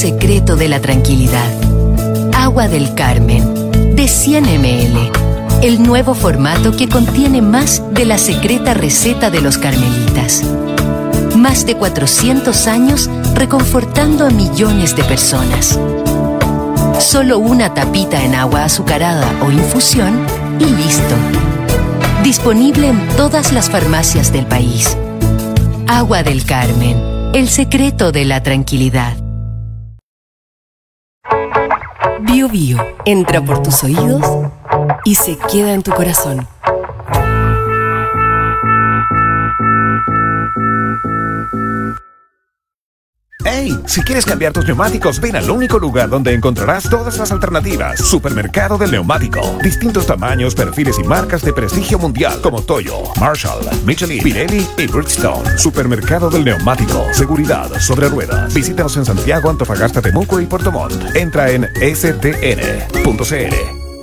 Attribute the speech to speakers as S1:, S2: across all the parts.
S1: secreto de la tranquilidad. Agua del Carmen, de 100 ml. El nuevo formato que contiene más de la secreta receta de los carmelitas. Más de 400 años reconfortando a millones de personas. Solo una tapita en agua azucarada o infusión y listo. Disponible en todas las farmacias del país. Agua del Carmen, el secreto de la tranquilidad.
S2: Bio Bio entra por tus oídos y se queda en tu corazón.
S3: ¡Hey! Si quieres cambiar tus neumáticos, ven al único lugar donde encontrarás todas las alternativas. Supermercado del Neumático. Distintos tamaños, perfiles y marcas de prestigio mundial como Toyo, Marshall, Michelin, Pirelli y Bridgestone. Supermercado del Neumático. Seguridad sobre ruedas. Visítanos en Santiago, Antofagasta, Temuco y Puerto Montt. Entra en stn.cl.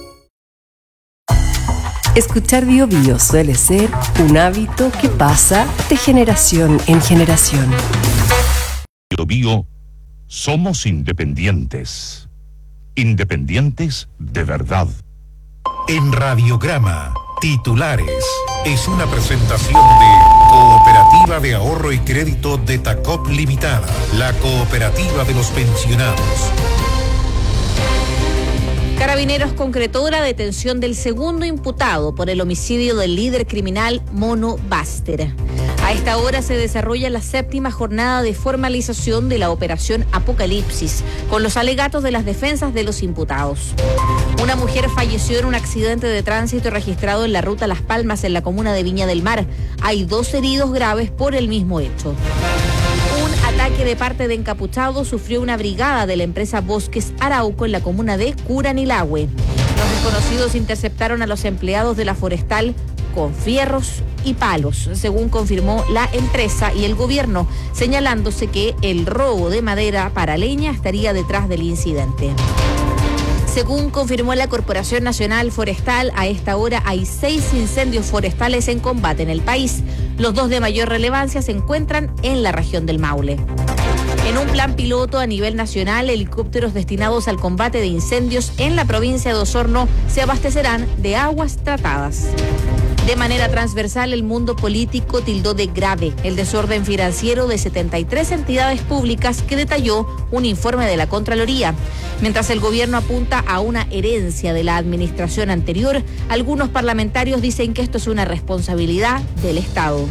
S2: Escuchar Bio Bio suele ser un hábito que pasa de generación en generación.
S4: Bio Bio, somos independientes. Independientes de verdad.
S5: En Radiograma, titulares. Es una presentación de Cooperativa de Ahorro y Crédito de Tacop Limitada, la cooperativa de los pensionados.
S6: Carabineros concretó la detención del segundo imputado por el homicidio del líder criminal Mono Baster. A esta hora se desarrolla la 7ª jornada de formalización de la operación Apocalipsis, con los alegatos de las defensas de los imputados. Una mujer falleció en un accidente de tránsito registrado en la ruta Las Palmas, en la comuna de Viña del Mar. Hay 2 heridos graves por el mismo hecho. Un ataque de parte de encapuchados sufrió una brigada de la empresa Bosques Arauco en la comuna de Curanilahue. Los desconocidos interceptaron a los empleados de la forestal con fierros y palos, según confirmó la empresa y el gobierno, señalándose que el robo de madera para leña estaría detrás del incidente. Según confirmó la Corporación Nacional Forestal, a esta hora hay 6 incendios forestales en combate en el país. Los 2 de mayor relevancia se encuentran en la región del Maule. En un plan piloto a nivel nacional, helicópteros destinados al combate de incendios en la provincia de Osorno se abastecerán de aguas tratadas. De manera transversal, el mundo político tildó de grave el desorden financiero de 73 entidades públicas que detalló un informe de la Contraloría. Mientras el gobierno apunta a una herencia de la administración anterior, algunos parlamentarios dicen que esto es una responsabilidad del Estado.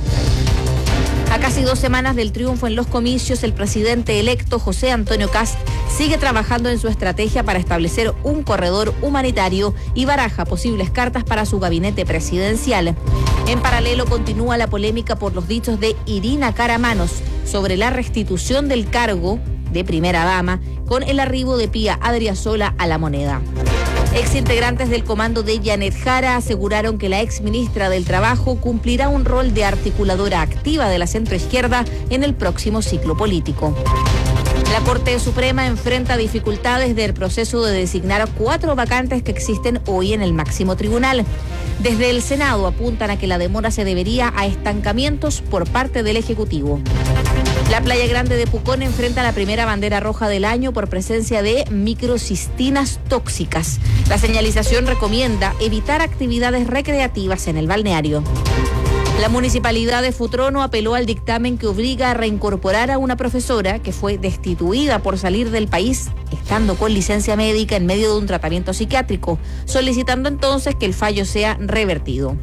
S6: A casi 2 semanas del triunfo en los comicios, el presidente electo José Antonio Kast sigue trabajando en su estrategia para establecer un corredor humanitario y baraja posibles cartas para su gabinete presidencial. En paralelo, continúa la polémica por los dichos de Irina Caramanos sobre la restitución del cargo de primera dama con el arribo de Pía Adriasola a La Moneda. Exintegrantes del comando de Janet Jara aseguraron que la exministra del Trabajo cumplirá un rol de articuladora activa de la centroizquierda en el próximo ciclo político. La Corte Suprema enfrenta dificultades del proceso de designar 4 vacantes que existen hoy en el máximo tribunal. Desde el Senado apuntan a que la demora se debería a estancamientos por parte del Ejecutivo. La Playa Grande de Pucón enfrenta la primera bandera roja del año por presencia de microcistinas tóxicas. La señalización recomienda evitar actividades recreativas en el balneario. La municipalidad de Futrono apeló al dictamen que obliga a reincorporar a una profesora que fue destituida por salir del país estando con licencia médica en medio de un tratamiento psiquiátrico, solicitando entonces que el fallo sea revertido.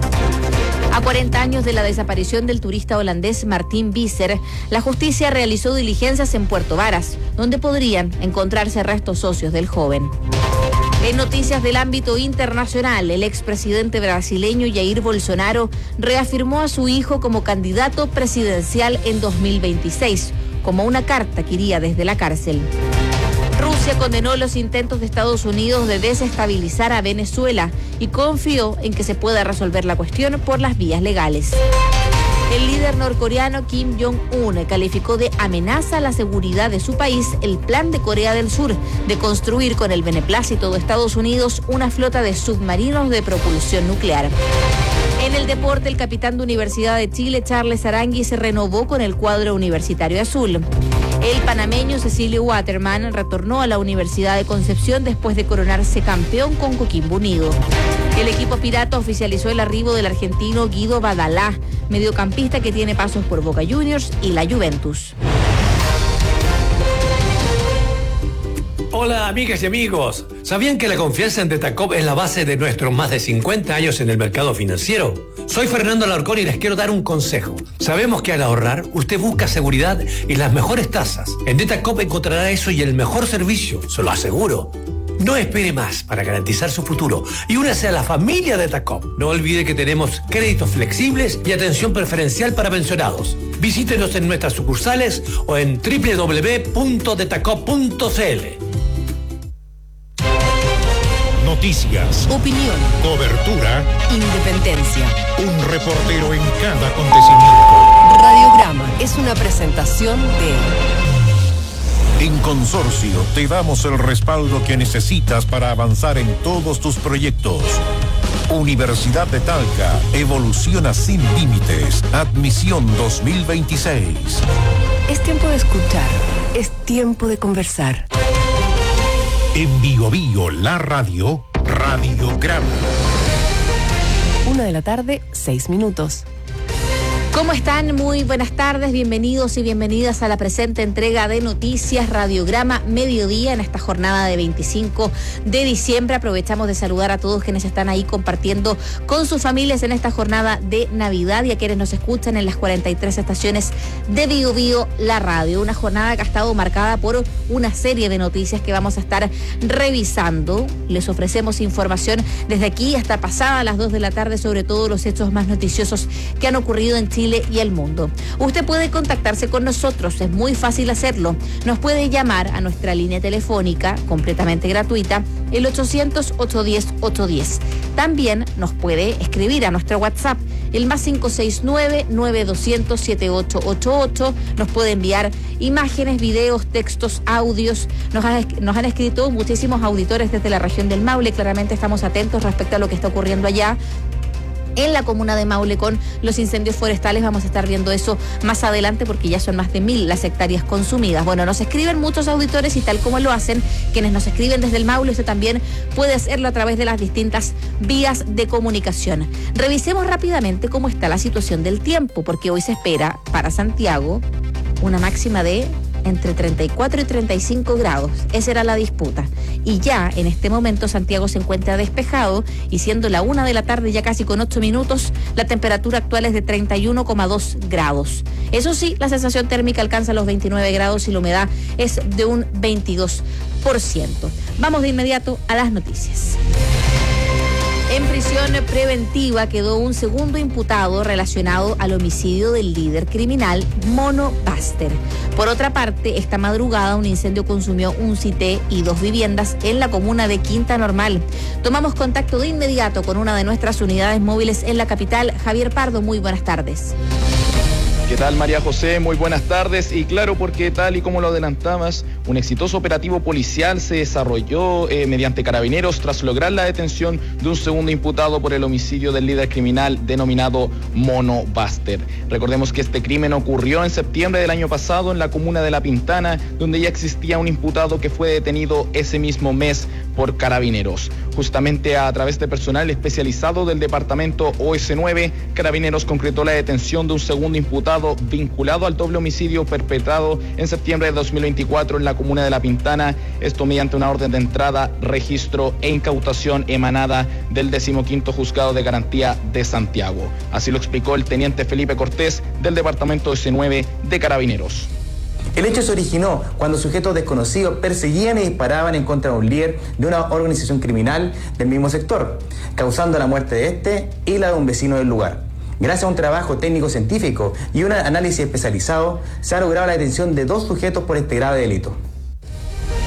S6: A 40 años de la desaparición del turista holandés Martín Visser, la justicia realizó diligencias en Puerto Varas, donde podrían encontrarse restos óseos del joven. En noticias del ámbito internacional, el expresidente brasileño Jair Bolsonaro reafirmó a su hijo como candidato presidencial en 2026, como una carta que iría desde la cárcel. Rusia condenó los intentos de Estados Unidos de desestabilizar a Venezuela y confió en que se pueda resolver la cuestión por las vías legales. El líder norcoreano Kim Jong-un calificó de amenaza a la seguridad de su país el plan de Corea del Sur de construir con el beneplácito de Estados Unidos una flota de submarinos de propulsión nuclear. En el deporte, el capitán de Universidad de Chile, Charles Arangui, se renovó con el cuadro universitario azul. El panameño Cecilio Waterman retornó a la Universidad de Concepción después de coronarse campeón con Coquimbo Unido. El equipo pirata oficializó el arribo del argentino Guido Badalá, mediocampista que tiene pasos por Boca Juniors y la Juventus.
S7: Hola amigas y amigos, ¿sabían que la confianza en Tetacop es la base de nuestros más de 50 años en el mercado financiero? Soy Fernando Alarcón y les quiero dar un consejo. Sabemos que al ahorrar, usted busca seguridad y las mejores tasas. En Tetacop encontrará eso y el mejor servicio, se lo aseguro. No espere más para garantizar su futuro y únase a la familia de Tetacop. No olvide que tenemos créditos flexibles y atención preferencial para pensionados. Visítenos en nuestras sucursales o en www.detacop.cl.
S5: Noticias,
S2: Opinión,
S5: cobertura,
S2: independencia.
S5: un reportero en cada acontecimiento.
S2: Radiograma es una presentación de...
S5: En Consorcio te damos el respaldo que necesitas para avanzar en todos tus proyectos. Universidad de Talca, evoluciona sin límites. Admisión 2026.
S2: Es tiempo de escuchar, es tiempo de conversar.
S5: En Bio Bio, la radio, Radiograma.
S2: 1:06 p.m.
S6: ¿Cómo están? Muy buenas tardes, bienvenidos y bienvenidas a la presente entrega de Noticias Radiograma Mediodía en esta jornada de 25 de diciembre. Aprovechamos de saludar a todos quienes están ahí compartiendo con sus familias en esta jornada de Navidad y a quienes nos escuchan en las 43 estaciones de Bio Bio, la radio. Una jornada que ha estado marcada por una serie de noticias que vamos a estar revisando. Les ofrecemos información desde aquí hasta pasada las 2 de la tarde sobre todos los hechos más noticiosos que han ocurrido en Chile y el mundo. Usted puede contactarse con nosotros, es muy fácil hacerlo. Nos puede llamar a nuestra línea telefónica completamente gratuita, el 800-810-810. También nos puede escribir a nuestro WhatsApp, el +569-9200-7888. Nos puede enviar imágenes, videos, textos, audios. Nos han escrito muchísimos auditores desde la región del Maule. Claramente estamos atentos respecto a lo que está ocurriendo allá en la comuna de Maule con los incendios forestales. Vamos a estar viendo eso más adelante porque ya son más de 1.000 las hectáreas consumidas. Bueno, nos escriben muchos auditores y tal como lo hacen quienes nos escriben desde el Maule, usted también puede hacerlo a través de las distintas vías de comunicación. Revisemos rápidamente cómo está la situación del tiempo, porque hoy se espera para Santiago una máxima de entre 34 y 35 grados. Esa era la disputa. Y ya en este momento Santiago se encuentra despejado y siendo la 1 de la tarde ya casi con 8 minutos, la temperatura actual es de 31,2 grados. Eso sí, la sensación térmica alcanza los 29 grados y la humedad es de un 22%. Vamos de inmediato a las noticias. En prisión preventiva quedó un segundo imputado relacionado al homicidio del líder criminal Mono Baster. Por otra parte, esta madrugada un incendio consumió un cité y 2 viviendas en la comuna de Quinta Normal. Tomamos contacto de inmediato con una de nuestras unidades móviles en la capital. Javier Pardo, muy buenas tardes.
S8: ¿Qué tal, María José? Muy buenas tardes. Y claro, porque tal y como lo adelantabas, un exitoso operativo policial se desarrolló mediante carabineros tras lograr la detención de un segundo imputado por el homicidio del líder criminal denominado Mono Baster. Recordemos que este crimen ocurrió en septiembre del año pasado en la comuna de La Pintana, donde ya existía un imputado que fue detenido ese mismo mes por carabineros. Justamente a través de personal especializado del departamento OS9, Carabineros concretó la detención de un segundo imputado vinculado al doble homicidio perpetrado en septiembre de 2024 en la comuna de La Pintana, esto mediante una orden de entrada, registro e incautación emanada del 15º Juzgado de Garantía de Santiago. Así lo explicó el teniente Felipe Cortés del departamento OS9 de Carabineros.
S9: El hecho se originó cuando sujetos desconocidos perseguían y disparaban en contra de un líder de una organización criminal del mismo sector, causando la muerte de este y la de un vecino del lugar. Gracias a un trabajo técnico-científico y un análisis especializado, se ha logrado la detención de 2 sujetos por este grave delito.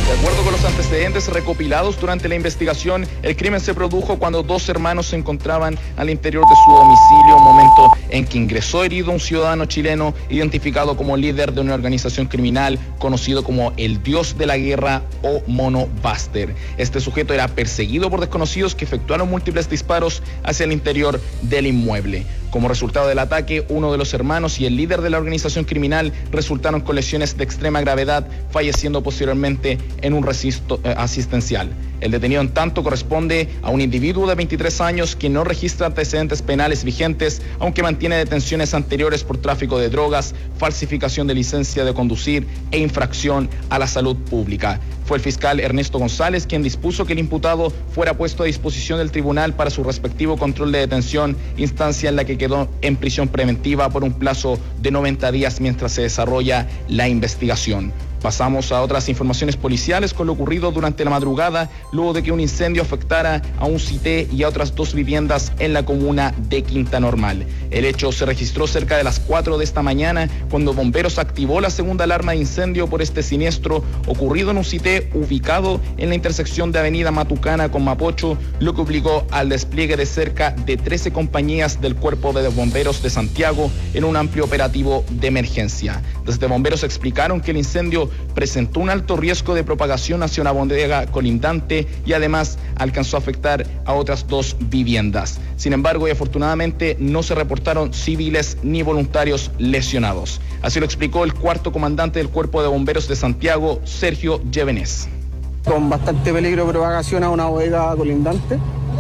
S8: De acuerdo con los antecedentes recopilados durante la investigación, el crimen se produjo cuando dos hermanos se encontraban al interior de su domicilio, momento en que ingresó herido un ciudadano chileno identificado como líder de una organización criminal conocido como el Dios de la Guerra o Mono Buster. Este sujeto era perseguido por desconocidos que efectuaron múltiples disparos hacia el interior del inmueble. Como resultado del ataque, uno de los hermanos y el líder de la organización criminal resultaron con lesiones de extrema gravedad, falleciendo posteriormente en un recinto asistencial. El detenido, en tanto, corresponde a un individuo de 23 años que no registra antecedentes penales vigentes, aunque mantiene detenciones anteriores por tráfico de drogas, falsificación de licencia de conducir e infracción a la salud pública. Fue el fiscal Ernesto González quien dispuso que el imputado fuera puesto a disposición del tribunal para su respectivo control de detención, instancia en la que quedó en prisión preventiva por un plazo de 90 días mientras se desarrolla la investigación. Pasamos a otras informaciones policiales con lo ocurrido durante la madrugada, luego de que un incendio afectara a un CITE y a otras dos viviendas en la comuna de Quinta Normal. El hecho se registró cerca de las 4 de esta mañana, cuando bomberos activó la segunda alarma de incendio por este siniestro ocurrido en un CITE ubicado en la intersección de Avenida Matucana con Mapocho, lo que obligó al despliegue de cerca de 13 compañías del Cuerpo de Bomberos de Santiago en un amplio operativo de emergencia. Desde bomberos explicaron que el incendio presentó un alto riesgo de propagación hacia una bodega colindante y además alcanzó a afectar a otras dos viviendas. Sin embargo, y afortunadamente, no se reportaron civiles ni voluntarios lesionados. Así lo explicó el cuarto comandante del Cuerpo de Bomberos de Santiago, Sergio Llévenes.
S10: Con bastante peligro de propagación a una bodega colindante,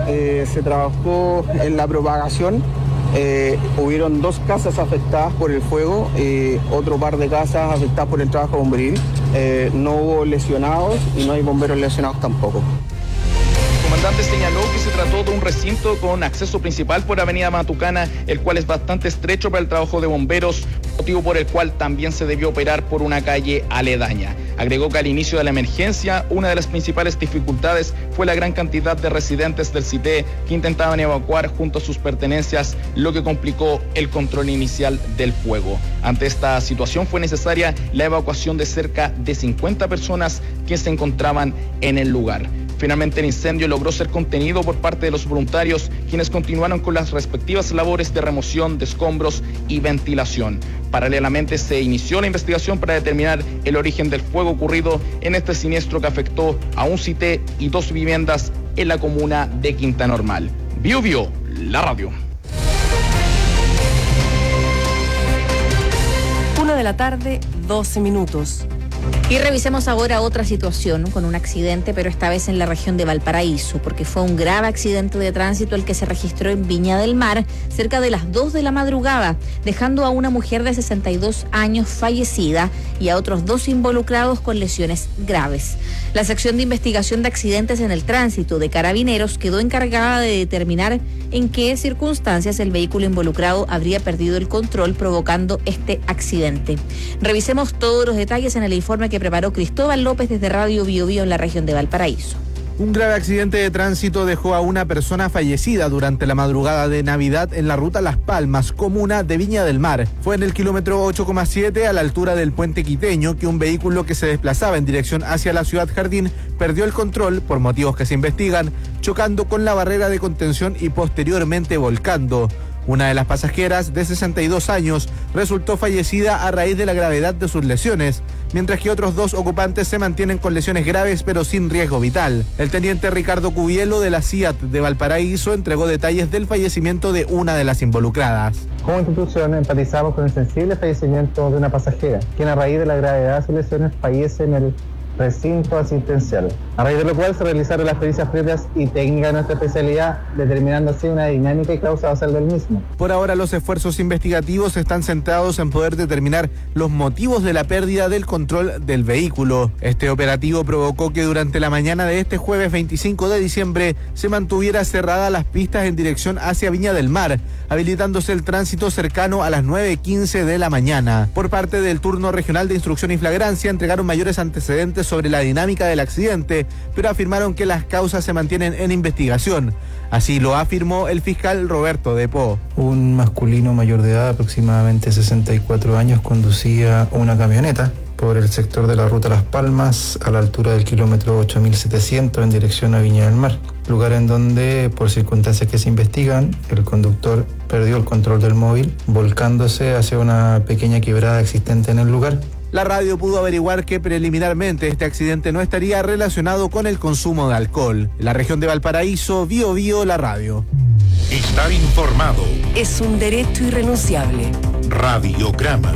S10: se trabajó en la propagación. Hubieron 2 casas afectadas por el fuego, otro par de casas afectadas por el trabajo bomberil. No hubo lesionados y no hay bomberos lesionados tampoco.
S8: El comandante señaló que se trató de un recinto con acceso principal por Avenida Matucana, el cual es bastante estrecho para el trabajo de bomberos, motivo por el cual también se debió operar por una calle aledaña. Agregó que al inicio de la emergencia, una de las principales dificultades fue la gran cantidad de residentes del CITE que intentaban evacuar junto a sus pertenencias, lo que complicó el control inicial del fuego. Ante esta situación fue necesaria la evacuación de cerca de 50 personas que se encontraban en el lugar. Finalmente, el incendio logró ser contenido por parte de los voluntarios, quienes continuaron con las respectivas labores de remoción de escombros y ventilación. Paralelamente, se inició la investigación para determinar el origen del fuego ocurrido en este siniestro que afectó a un CITE y 2 viviendas en la comuna de Quinta Normal. Bio, la radio.
S2: 1 de la tarde, 12 minutos.
S6: Y revisemos ahora otra situación con un accidente, pero esta vez en la región de Valparaíso, porque fue un grave accidente de tránsito el que se registró en Viña del Mar cerca de las 2 de la madrugada, dejando a una mujer de 62 años fallecida y a otros 2 involucrados con lesiones graves. La sección de investigación de accidentes en el tránsito de Carabineros quedó encargada de determinar en qué circunstancias el vehículo involucrado habría perdido el control, provocando este accidente. Revisemos todos los detalles en el informe que preparó Cristóbal López desde Radio Bio Bio en la región de Valparaíso.
S11: Un grave accidente de tránsito dejó a una persona fallecida durante la madrugada de Navidad en la ruta Las Palmas, comuna de Viña del Mar. Fue en el kilómetro 8,7 a la altura del puente quiteño que un vehículo que se desplazaba en dirección hacia la ciudad Jardín perdió el control, por motivos que se investigan, chocando con la barrera de contención y posteriormente volcando. Una de las pasajeras, de 62 años, resultó fallecida a raíz de la gravedad de sus lesiones, mientras que otros 2 ocupantes se mantienen con lesiones graves pero sin riesgo vital. El teniente Ricardo Cubielo de la CIAT de Valparaíso entregó detalles del fallecimiento de una de las involucradas.
S12: Como institución empatizamos con el sensible fallecimiento de una pasajera, quien a raíz de la gravedad de sus lesiones fallece en el recinto asistencial, a raíz de lo cual se realizaron las pericias propias y técnicas de nuestra especialidad, determinando así una dinámica y causa basal del mismo.
S11: Por ahora, los esfuerzos investigativos están centrados en poder determinar los motivos de la pérdida del control del vehículo. Este operativo provocó que durante la mañana de este jueves 25 de diciembre se mantuviera cerradas las pistas en dirección hacia Viña del Mar, habilitándose el tránsito cercano a las 9:15 de la mañana. Por parte del turno regional de instrucción y flagrancia entregaron mayores antecedentes sobre la dinámica del accidente, pero afirmaron que las causas se mantienen en investigación. Así lo afirmó el fiscal Roberto Depó.
S13: Un masculino mayor de edad, aproximadamente 64 años, conducía una camioneta
S12: por el sector de la ruta Las Palmas a la altura del kilómetro 8700 en dirección a Viña del Mar, lugar en donde, por circunstancias que se investigan, el conductor perdió el control del móvil, volcándose hacia una pequeña quebrada existente en el lugar.
S11: La radio pudo averiguar que preliminarmente este accidente no estaría relacionado con el consumo de alcohol. En la región de Valparaíso, Biobío, la radio.
S5: Estar informado.
S2: Es un derecho irrenunciable.
S5: Radiograma.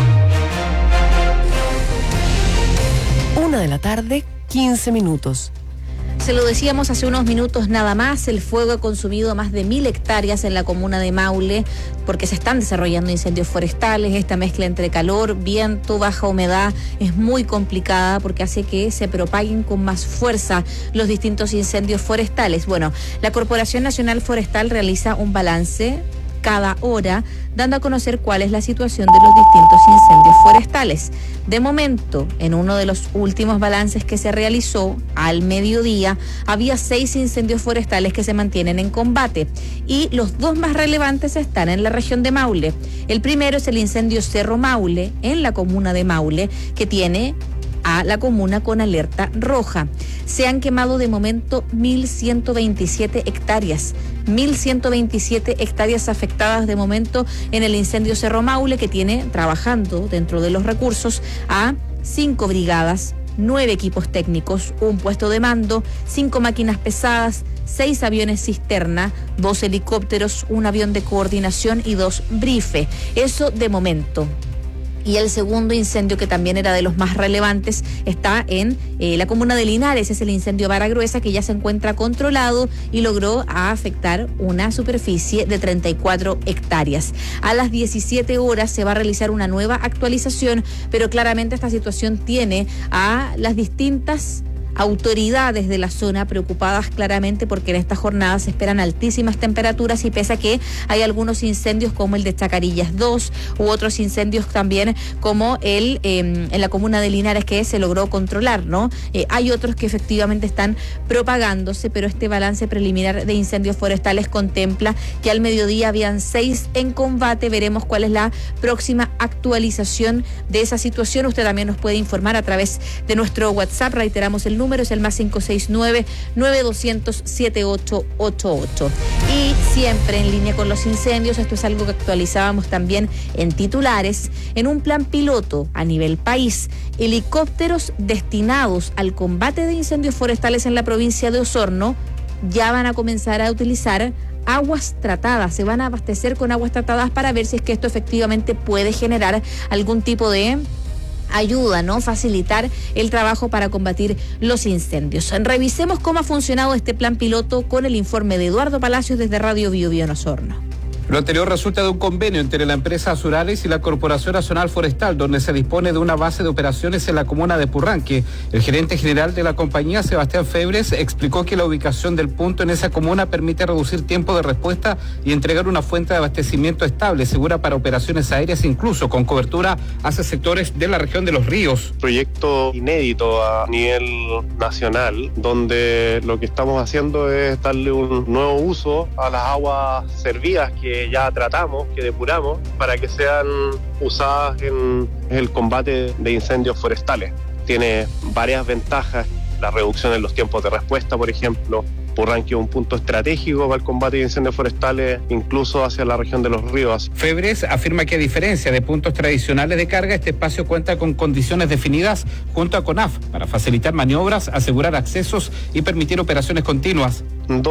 S2: 1:15 p.m.
S6: Se lo decíamos hace unos minutos nada más, el fuego ha consumido más de 1.000 hectáreas en la comuna de Maule porque se están desarrollando incendios forestales. Esta mezcla entre calor, viento, baja humedad es muy complicada porque hace que se propaguen con más fuerza los distintos incendios forestales. Bueno, la Corporación Nacional Forestal realiza un balance cada hora, dando a conocer cuál es la situación de los distintos incendios forestales. De momento, en uno de los últimos balances que se realizó al mediodía, había 6 incendios forestales que se mantienen en combate y los 2 más relevantes están en la región de Maule. El primero es el incendio Cerro Maule, en la comuna de Maule, que tiene a la comuna con alerta roja. Se han quemado de momento 1.127 hectáreas. 1.127 hectáreas afectadas de momento en el incendio Cerro Maule, que tiene trabajando dentro de los recursos a 5 brigadas, 9 equipos técnicos, un puesto de mando, 5 máquinas pesadas, 6 aviones cisterna, 2 helicópteros, un avión de coordinación y 2 brife. Eso de momento. Y el segundo incendio, que también era de los más relevantes, está en la comuna de Linares. Es el incendio Vara Gruesa, que ya se encuentra controlado y logró afectar una superficie de 34 hectáreas. A las 17 horas se va a realizar una nueva actualización, pero claramente esta situación tiene a las distintas autoridades de la zona preocupadas claramente porque en esta jornada se esperan altísimas temperaturas y pese a que hay algunos incendios como el de Chacarillas 2 u otros incendios también como el en la comuna de Linares que se logró controlar, ¿no? Hay otros que efectivamente están propagándose, pero este balance preliminar de incendios forestales contempla que al mediodía habían 6 en combate. Veremos cuál es la próxima actualización de esa situación. Usted también nos puede informar a través de nuestro WhatsApp. Reiteramos el número, es el más 569-9200-7888. Y siempre en línea con los incendios, esto es algo que actualizábamos también en titulares, en un plan piloto a nivel país, helicópteros destinados al combate de incendios forestales en la provincia de Osorno ya van a comenzar a utilizar aguas tratadas, se van a abastecer con aguas tratadas para ver si es que esto efectivamente puede generar algún tipo de ayuda, ¿no? Facilitar el trabajo para combatir los incendios. Revisemos cómo ha funcionado este plan piloto con el informe de Eduardo Palacios desde Radio Biobío en Osorno.
S13: Lo anterior resulta de un convenio entre la empresa Azurales y la Corporación Nacional Forestal, donde se dispone de una base de operaciones en la comuna de Purranque. El gerente general de la compañía, Sebastián Febres, explicó que la ubicación del punto en esa comuna permite reducir tiempo de respuesta y entregar una fuente de abastecimiento estable, segura para operaciones aéreas, incluso con cobertura hacia sectores de la región de Los Ríos.
S14: Proyecto inédito a nivel nacional, donde lo que estamos haciendo es darle un nuevo uso a las aguas servidas que ya tratamos, que depuramos, para que sean usadas en el combate de incendios forestales. Tiene varias ventajas, la reducción en los tiempos de respuesta, por ejemplo. Purranque es un punto estratégico para el combate de incendios forestales, incluso hacia la región de Los Ríos.
S13: Febres afirma que a diferencia de puntos tradicionales de carga, este espacio cuenta con condiciones definidas junto a CONAF para facilitar maniobras, asegurar accesos y permitir operaciones continuas.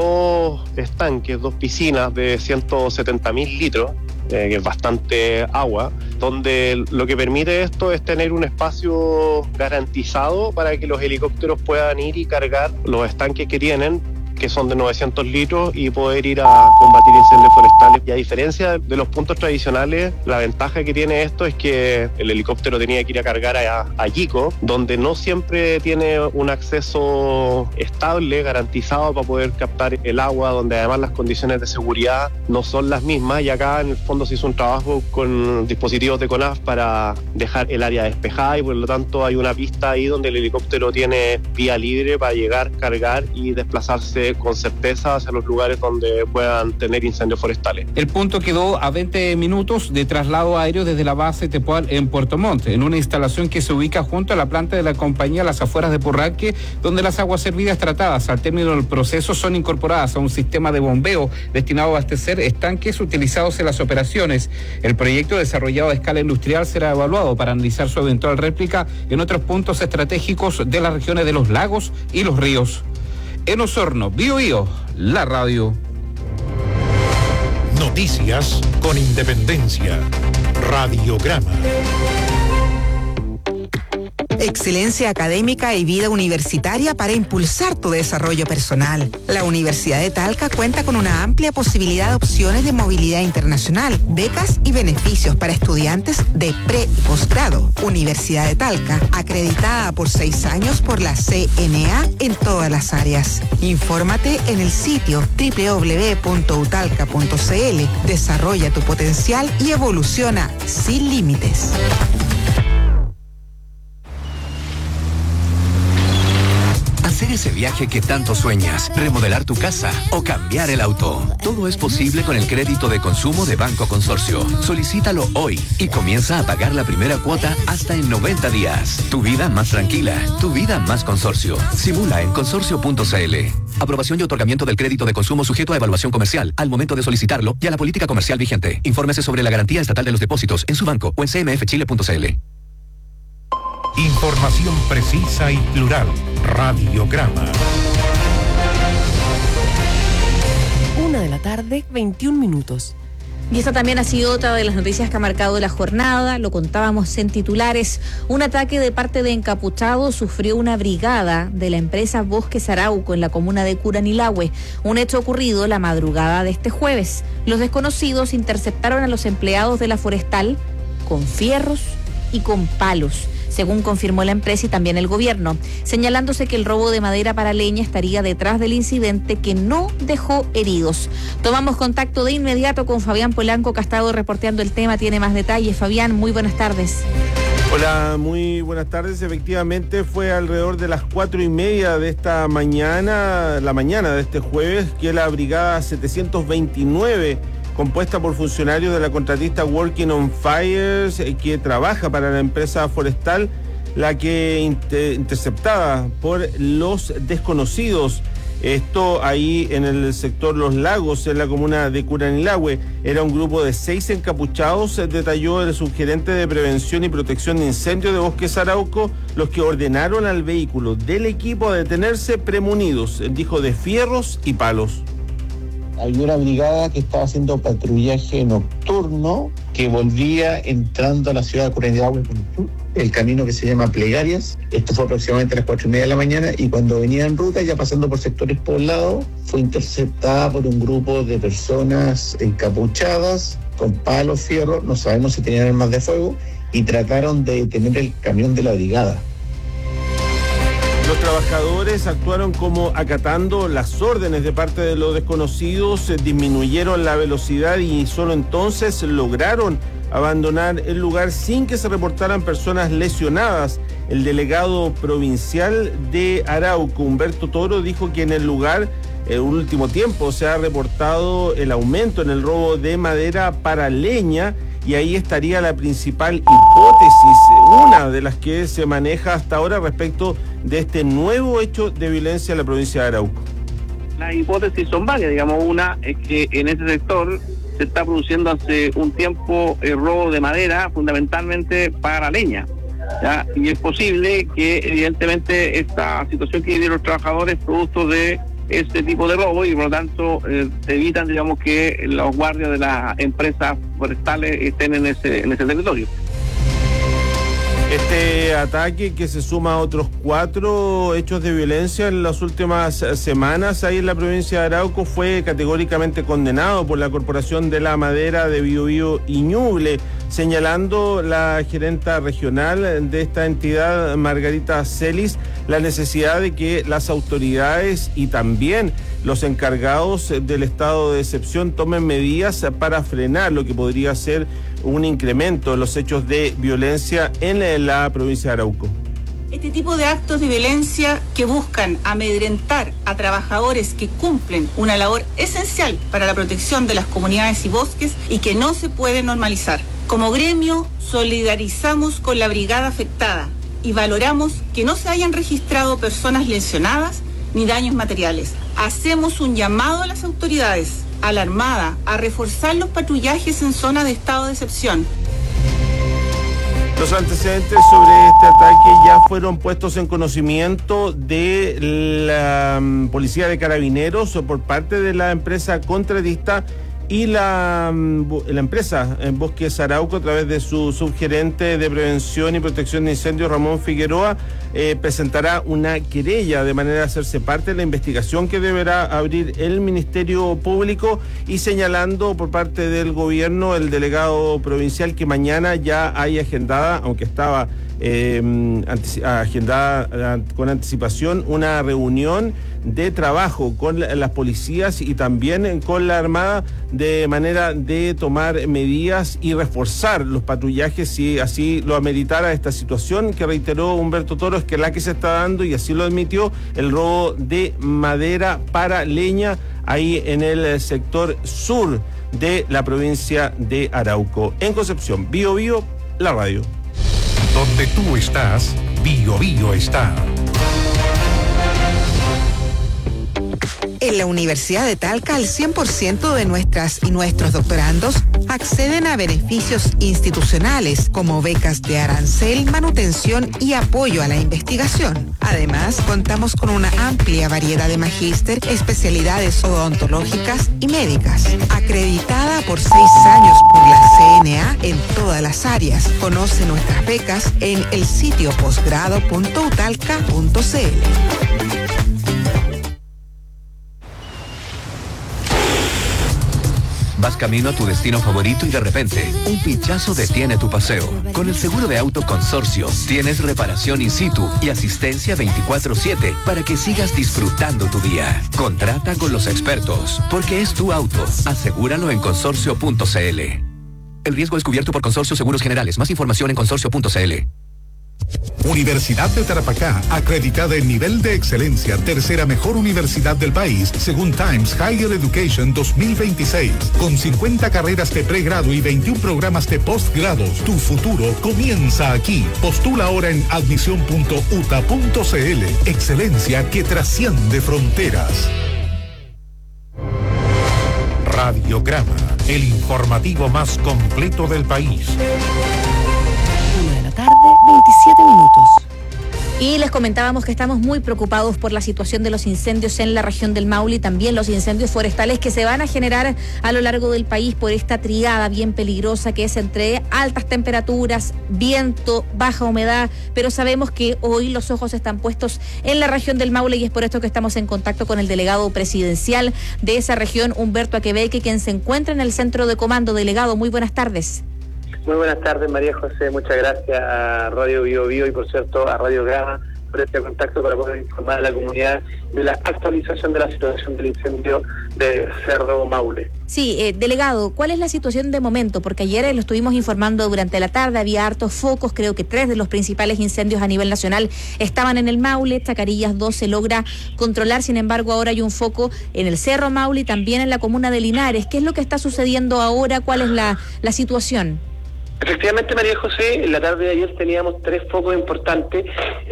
S14: 2 estanques, 2 piscinas de 170.000 litros, que es bastante agua, donde lo que permite esto es tener un espacio garantizado para que los helicópteros puedan ir y cargar los estanques que tienen, que son de 900 litros, y poder ir a combatir incendios forestales. Y a diferencia de los puntos tradicionales, la ventaja que tiene esto es que el helicóptero tenía que ir a cargar a Yico, donde no siempre tiene un acceso estable, garantizado para poder captar el agua, donde además las condiciones de seguridad no son las mismas, y acá en el fondo se hizo un trabajo con dispositivos de CONAF para dejar el área despejada, y por lo tanto hay una pista ahí donde el helicóptero tiene vía libre para llegar, cargar y desplazarse con certeza hacia los lugares donde puedan tener incendios forestales.
S13: El punto quedó a 20 minutos de traslado aéreo desde la base Tepual en Puerto Montt, en una instalación que se ubica junto a la planta de la compañía a las afueras de Purranque, donde las aguas servidas tratadas al término del proceso son incorporadas a un sistema de bombeo destinado a abastecer estanques utilizados en las operaciones. El proyecto desarrollado a escala industrial será evaluado para analizar su eventual réplica en otros puntos estratégicos de las regiones de los lagos y los ríos. En Osorno, Biobío, la radio.
S5: Noticias con independencia. Radiograma.
S15: Excelencia académica y vida universitaria para impulsar tu desarrollo personal. La Universidad de Talca cuenta con una amplia posibilidad de opciones de movilidad internacional, becas y beneficios para estudiantes de pre y posgrado. Universidad de Talca, acreditada por 6 años por la CNA en todas las áreas. Infórmate en el sitio www.utalca.cl. Desarrolla tu potencial y evoluciona sin límites.
S16: Hacer ese viaje que tanto sueñas, remodelar tu casa o cambiar el auto. Todo es posible con el crédito de consumo de Banco Consorcio. Solicítalo hoy y comienza a pagar la primera cuota hasta en 90 días. Tu vida más tranquila, tu vida más Consorcio. Simula en consorcio.cl. Aprobación y otorgamiento del crédito de consumo sujeto a evaluación comercial al momento de solicitarlo y a la política comercial vigente. Infórmese sobre la garantía estatal de los depósitos en su banco o en cmfchile.cl.
S5: Información precisa y plural. Radiograma.
S2: 1:21 p.m.
S6: Y esta también ha sido otra de las noticias que ha marcado la jornada. Lo contábamos en titulares. Un ataque de parte de encapuchados sufrió una brigada de la empresa Bosques Arauco en la comuna de Curanilahue. Un hecho ocurrido la madrugada de este jueves. Los desconocidos interceptaron a los empleados de la forestal con fierros y con palos, según confirmó la empresa y también el gobierno, señalándose que el robo de madera para leña estaría detrás del incidente que no dejó heridos. Tomamos contacto de inmediato con Fabián Polanco, que ha estado reporteando el tema, tiene más detalles. Fabián, muy buenas tardes.
S17: Hola, muy buenas tardes. Efectivamente fue alrededor de las 4:30 de esta mañana, la mañana de este jueves, que la brigada 729, compuesta por funcionarios de la contratista Working on Fires, que trabaja para la empresa forestal, la que interceptada por los desconocidos. Esto ahí en el sector Los Lagos, en la comuna de Curanilahue. Era un grupo de 6 encapuchados, detalló el subgerente de Prevención y Protección de Incendios de Bosques Arauco, los que ordenaron al vehículo del equipo a detenerse premunidos, dijo, de fierros y palos.
S18: Había una brigada que estaba haciendo patrullaje nocturno, que volvía entrando a la ciudad de Curanilahue por el camino que se llama Plegarias. Esto fue aproximadamente a las 4:30 de la mañana, y cuando venía en ruta, ya pasando por sectores poblados, fue interceptada por un grupo de personas encapuchadas, con palos, fierros, no sabemos si tenían armas de fuego, y trataron de detener el camión de la brigada.
S17: Los trabajadores actuaron como acatando las órdenes de parte de los desconocidos, disminuyeron la velocidad y solo entonces lograron abandonar el lugar sin que se reportaran personas lesionadas. El delegado provincial de Arauco, Humberto Toro, dijo que en el lugar en último tiempo se ha reportado el aumento en el robo de madera para leña, y ahí estaría la principal hipótesis, una de las que se maneja hasta ahora respecto de este nuevo hecho de violencia en la provincia de Arauco.
S19: Las hipótesis son varias, digamos, una es que en ese sector se está produciendo hace un tiempo el robo de madera, fundamentalmente para leña, ¿ya? Y es posible que evidentemente esta situación que vivieron los trabajadores producto de este tipo de robo, y por lo tanto evitan, digamos, que los guardias de las empresas forestales estén en ese territorio.
S17: Este ataque, que se suma a otros 4 hechos de violencia en las últimas semanas ahí en la provincia de Arauco, fue categóricamente condenado por la Corporación de la Madera de Biobío y Ñuble, señalando la gerenta regional de esta entidad, Margarita Celis, la necesidad de que las autoridades y también los encargados del estado de excepción tomen medidas para frenar lo que podría ser un incremento en los hechos de violencia en la provincia de Arauco.
S20: Este tipo de actos de violencia que buscan amedrentar a trabajadores que cumplen una labor esencial para la protección de las comunidades y bosques y que no se puede normalizar. Como gremio, solidarizamos con la brigada afectada y valoramos que no se hayan registrado personas lesionadas ni daños materiales. Hacemos un llamado a las autoridades, a la Armada, a reforzar los patrullajes en zonas de estado de excepción.
S17: Los antecedentes sobre este ataque ya fueron puestos en conocimiento de la Policía de Carabineros por parte de la empresa contratista y la empresa en Bosques Arauco, a través de su subgerente de Prevención y Protección de Incendios, Ramón Figueroa, presentará una querella de manera a hacerse parte de la investigación que deberá abrir el Ministerio Público, y señalando por parte del gobierno, el delegado provincial, que mañana ya hay agendada, aunque estaba agendada con anticipación, una reunión de trabajo con las policías y también con la Armada, de manera de tomar medidas y reforzar los patrullajes si así lo ameritara esta situación, que reiteró Humberto Toro es que la que se está dando, y así lo admitió, el robo de madera para leña ahí en el sector sur de la provincia de Arauco. En Concepción, Bío Bío, la radio.
S5: Donde tú estás, Bío Bío está.
S15: En la Universidad de Talca, el 100% de nuestras y nuestros doctorandos acceden a beneficios institucionales como becas de arancel, manutención y apoyo a la investigación. Además, contamos con una amplia variedad de magíster, especialidades odontológicas y médicas. Acreditada por 6 años por la CNA en todas las áreas. Conoce nuestras becas en el sitio posgrado.utalca.cl.
S16: Vas camino a tu destino favorito y de repente, un pinchazo detiene tu paseo. Con el seguro de auto Consorcio, tienes reparación in situ y asistencia 24/7 para que sigas disfrutando tu día. Contrata con los expertos, porque es tu auto. Asegúralo en consorcio.cl. El riesgo es cubierto por Consorcio Seguros Generales. Más información en consorcio.cl.
S5: Universidad de Tarapacá, acreditada en nivel de excelencia, tercera mejor universidad del país, según Times Higher Education 2026. Con 50 carreras de pregrado y 21 programas de postgrados, tu futuro comienza aquí. Postula ahora en admisión.uta.cl. Excelencia que trasciende fronteras. Radiograma, el informativo más completo del país.
S2: 1 de la tarde, 27 minutos.
S6: Y les comentábamos que estamos muy preocupados por la situación de los incendios en la región del Maule y también los incendios forestales que se van a generar a lo largo del país por esta triada bien peligrosa que es entre altas temperaturas, viento, baja humedad, pero sabemos que hoy los ojos están puestos en la región del Maule y es por esto que estamos en contacto con el delegado presidencial de esa región, Humberto Aquebeque, quien se encuentra en el centro de comando. Delegado, muy buenas tardes.
S21: Muy buenas tardes, María José. Muchas gracias a Radio Bío Bío y, por cierto, a Radio Grama por este contacto para poder informar a la comunidad de la actualización de la situación del incendio de Cerro Maule.
S6: Sí, delegado, ¿cuál es la situación de momento? Porque ayer lo estuvimos informando durante la tarde, había hartos focos, creo que 3 de los principales incendios a nivel nacional estaban en el Maule, Chacarillas 2 se logra controlar, sin embargo ahora hay un foco en el Cerro Maule y también en la comuna de Linares. ¿Qué es lo que está sucediendo ahora? ¿Cuál es la situación?
S21: Efectivamente, María José, en la tarde de ayer teníamos 3 focos importantes.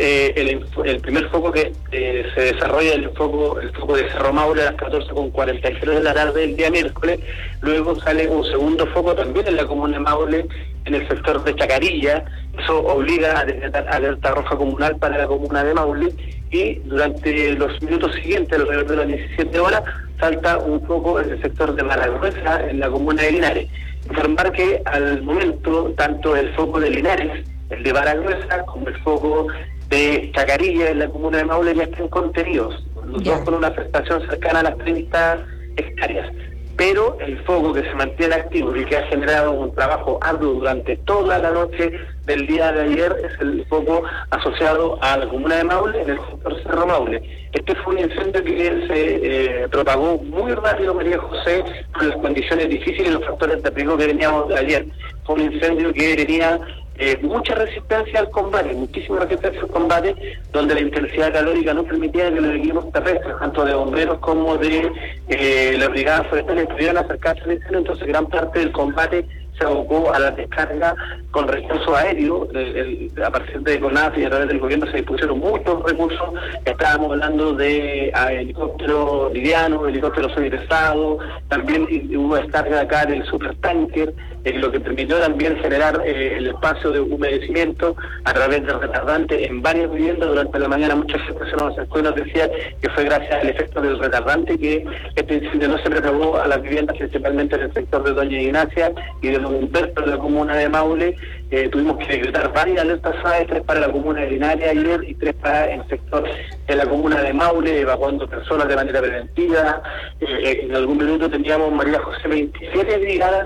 S21: El primer foco que se desarrolla, el foco de Cerro Maule, a las 14:43 de la tarde del día miércoles. Luego sale un segundo foco también en la comuna de Maule, en el sector de Chacarilla. Eso obliga a decretar alerta roja comunal para la comuna de Maule. Y durante los minutos siguientes, alrededor de las 17 horas, salta un foco en el sector de Baragüesa, en la comuna de Linares. Informar que al momento, tanto el foco de Linares, el de Baragüesa, como el foco de Chacarilla, en la comuna de Maule, ya están contenidos. Los dos con una afectación cercana a las 30 hectáreas. Pero el foco que se mantiene activo y que ha generado un trabajo arduo durante toda la noche del día de ayer es el foco asociado a la comuna de Maule, en el sector Cerro Maule. Este fue un incendio que se propagó muy rápido, María José, por las condiciones difíciles y los factores de riesgo que veníamos de ayer. Fue un incendio que tenía mucha resistencia al combate, muchísima resistencia al combate, donde la intensidad calórica no permitía que los equipos terrestres, tanto de bomberos como de la brigada forestal, pudieran acercarse al incendio. Entonces gran parte del combate se abocó a la descarga con recursos aéreos. A partir de CONAF y a través del gobierno se dispusieron muchos recursos. Estábamos hablando de helicópteros livianos, helicópteros semipesados, también hubo descarga acá del supertanker, lo que permitió también generar el espacio de humedecimiento a través de retardantes en varias viviendas. Durante la mañana mucha gente se nos acercó y nos decía que fue gracias al efecto del retardante que este incendio no se propagó a las viviendas, principalmente en el sector de Doña Ignacia y de los Humberto de la comuna de Maule. Tuvimos que decretar varias alertas SAE, 3 para la comuna de Linares ayer y 3 para el sector de la comuna de Maule, evacuando personas de manera preventiva. En algún minuto teníamos, María José, 27 brigadas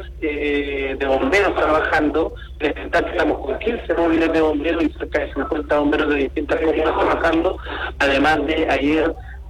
S21: de bomberos trabajando. Estamos con 15 móviles de bomberos y cerca de 50 bomberos de distintas comunas trabajando, además de ayer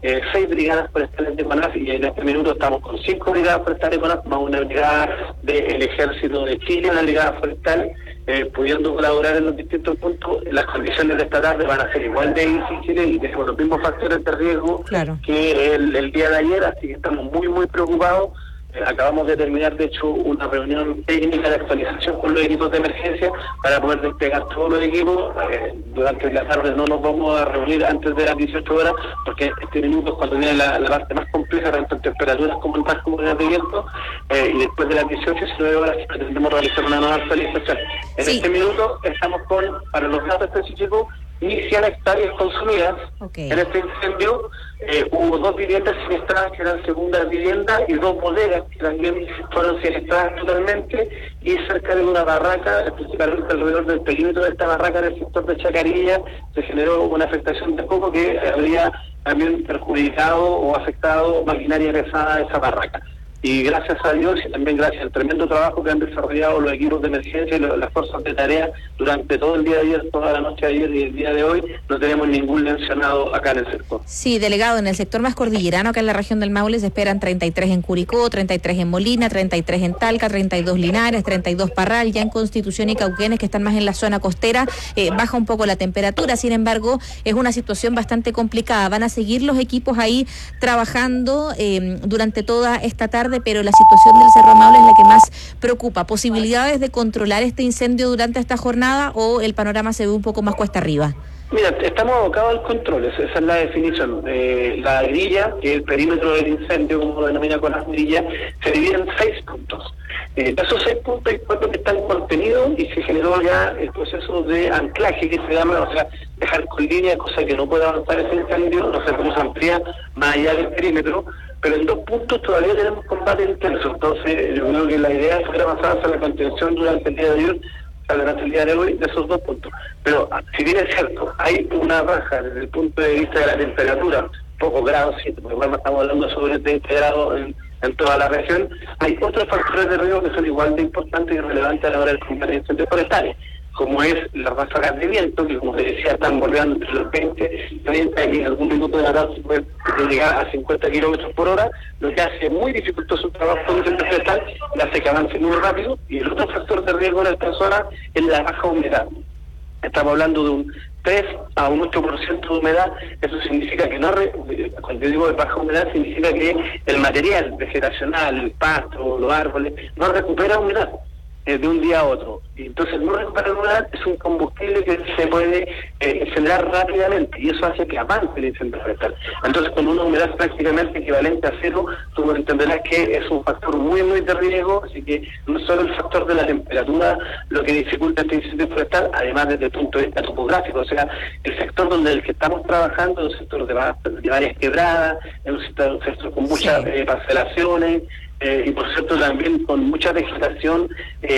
S21: 6 brigadas forestales de CONAF, y en este minuto estamos con 5 brigadas forestales de CONAF, más una brigada del Ejército de Chile, una brigada forestal, pudiendo colaborar en los distintos puntos. Las condiciones de esta tarde van a ser igual de difíciles y tenemos los mismos factores de riesgo que el día de ayer, así que estamos muy, muy preocupados. Acabamos de terminar, de hecho, una reunión técnica de actualización con los equipos de emergencia para poder despegar todos los equipos. Durante la tarde no nos vamos a reunir antes de las 18 horas, porque este minuto es cuando viene la parte más compleja, tanto en temperaturas como en bajas comunidades de viento, y después de las 18 y 19 horas pretendemos realizar una nueva actualización. En este minuto estamos con, para los datos específicos, 1.100 hectáreas consumidas. En este incendio. Hubo 2 viviendas siniestradas que eran segundas viviendas y 2 bodegas que también fueron siniestradas totalmente, y cerca de una barraca, principalmente alrededor del perímetro de esta barraca en el sector de Chacarilla, se generó una afectación de foco que habría también perjudicado o afectado maquinaria pesada de esa barraca. Y gracias a Dios y también gracias al tremendo trabajo que han desarrollado los equipos de emergencia y las fuerzas de tarea durante todo el día de ayer, toda la noche de ayer y el día de hoy, no tenemos ningún lesionado acá en el sector.
S6: Sí, delegado, en el sector más cordillerano, acá en la región del Maule, se esperan 33 en Curicó, 33 en Molina, 33 en Talca, 32 Linares, 32 Parral. Ya en Constitución y Cauquenes, que están más en la zona costera, baja un poco la temperatura. Sin embargo, es una situación bastante complicada. Van a seguir los equipos ahí trabajando durante toda esta tarde, pero la situación del Cerro Maule es la que más preocupa. ¿Posibilidades de controlar este incendio durante esta jornada o el panorama se ve un poco más cuesta arriba?
S21: Mira, estamos abocados al control, esa es la definición. La grilla, que es el perímetro del incendio, como lo denomina con las grillas, se divide en 6 puntos. De esos 6 puntos hay 4 que están contenidos y se generó ya el proceso de anclaje que se llama, o sea, dejar con línea, cosa que no puede avanzar ese incendio, no sé cómo se amplía más allá del perímetro, pero en 2 puntos todavía tenemos combate intenso. Entonces yo creo que la idea es poder avanzar hacia la contención durante el día de ayer, durante el día de hoy, de esos 2 puntos. Pero si bien es cierto, hay una baja desde el punto de vista de la temperatura, pocos grados, sí, porque bueno, estamos hablando sobre 20 grados en toda la región, hay otros factores de riesgo que son igual de importantes y relevantes a la hora del combate de incendios forestales, como es las ráfagas de viento, que como te decía, están bordeando entre los 20, 30 y en algún minuto de la tarde puede llegar a 50 kilómetros por hora, lo que hace muy dificultoso el trabajo de incendio forestal, le hace que avance muy rápido. Y el otro factor de riesgo en esta zona es la baja humedad. Estamos hablando de un 3 a un 8% de humedad. Eso significa que cuando digo de baja humedad, significa que el material vegetacional, el pasto, los árboles, no recupera humedad de un día a otro. Y entonces no recuperar humedad es un combustible que se puede incendiar rápidamente, y eso hace que avance el incendio forestal. Entonces, con una humedad prácticamente equivalente a 0, tú entenderás que es un factor muy, muy de riesgo. Así que no solo el factor de la temperatura lo que dificulta este incendio forestal, además desde el punto de vista topográfico, o sea, el sector donde el que estamos trabajando es un sector de varias quebradas, es un sector con muchas parcelaciones, y por cierto también con mucha vegetación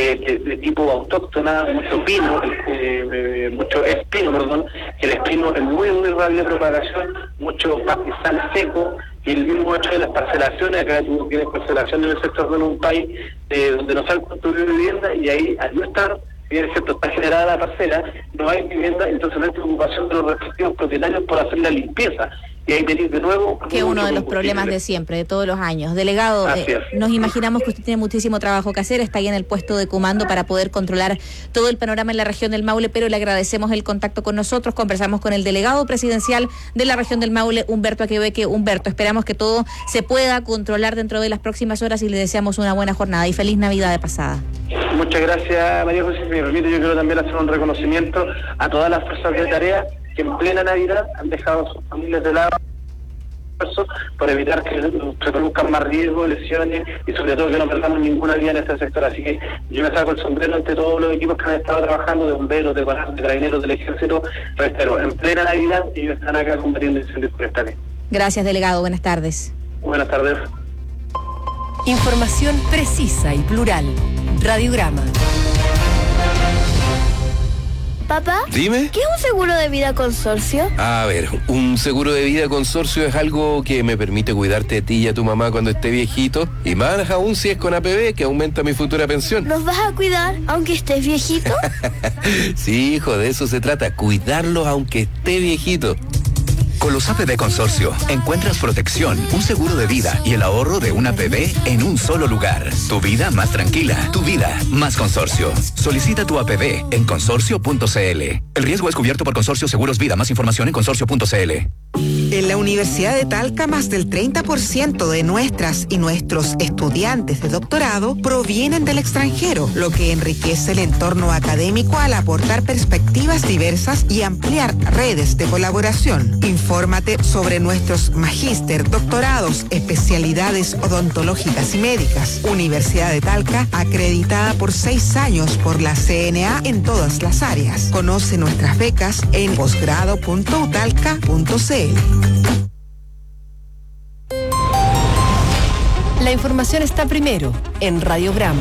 S21: de tipo autóctona, mucho pino, mucho espino, perdón, el espino es muy, muy rápido de propagación, mucho pastizal seco, y el mismo hecho de las parcelaciones. Acá tú tienes parcelación en el sector de un país donde no se han construido vivienda, y ahí al no estar, bien es cierto, está generada la parcela, no hay vivienda, entonces no hay preocupación de los respectivos propietarios por hacer la limpieza. y ahí venir de nuevo.
S6: Que uno de los problemas de siempre, de todos los años. Delegado, nos imaginamos que usted tiene muchísimo trabajo que hacer, está ahí en el puesto de comando para poder controlar todo el panorama en la región del Maule, pero le agradecemos el contacto con nosotros. Conversamos con el delegado presidencial de la región del Maule, Humberto Aquebeque. Humberto, esperamos que todo se pueda controlar dentro de las próximas horas y le deseamos una buena jornada y feliz Navidad de pasada.
S21: Muchas gracias, María José. Si me permite, yo quiero también hacer un reconocimiento a todas las fuerzas de tarea que en plena Navidad han dejado a sus familias de lado por evitar que se produzcan más riesgos, lesiones y sobre todo que no perdamos ninguna vida en este sector. Así que yo me saco el sombrero ante todos los equipos que han estado trabajando, de bomberos, de carabineros, del ejército, pero en plena Navidad ellos están acá combatiendo incendios forestales.
S6: Gracias, delegado. Buenas tardes.
S21: Buenas tardes.
S2: Información precisa y plural. Radiograma.
S1: Papá,
S22: dime.
S1: ¿Qué es un seguro de vida consorcio?
S22: A ver, un seguro de vida consorcio es algo que me permite cuidarte de ti y a tu mamá cuando esté viejito, y más aún si es con APB, que aumenta mi futura pensión.
S1: ¿Nos vas a cuidar aunque estés viejito?
S22: Sí, hijo, de eso se trata, cuidarlos aunque esté viejito.
S23: Con los APB Consorcio encuentras protección, un seguro de vida y el ahorro de una APB en un solo lugar. Tu vida más tranquila, tu vida más consorcio. Solicita tu APB en consorcio.cl. El riesgo es cubierto por Consorcio Seguros Vida. Más información en consorcio.cl.
S15: En la Universidad de Talca, más del 30% de nuestras y nuestros estudiantes de doctorado provienen del extranjero, lo que enriquece el entorno académico al aportar perspectivas diversas y ampliar redes de colaboración. Infórmate sobre nuestros magíster, doctorados, especialidades odontológicas y médicas. Universidad de Talca, acreditada por 6 años por la CNA en todas las áreas. Conoce nuestras becas en posgrado.utalca.cl.
S2: La información está primero en Radiograma.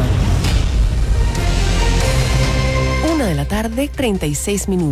S2: 1:36 p.m.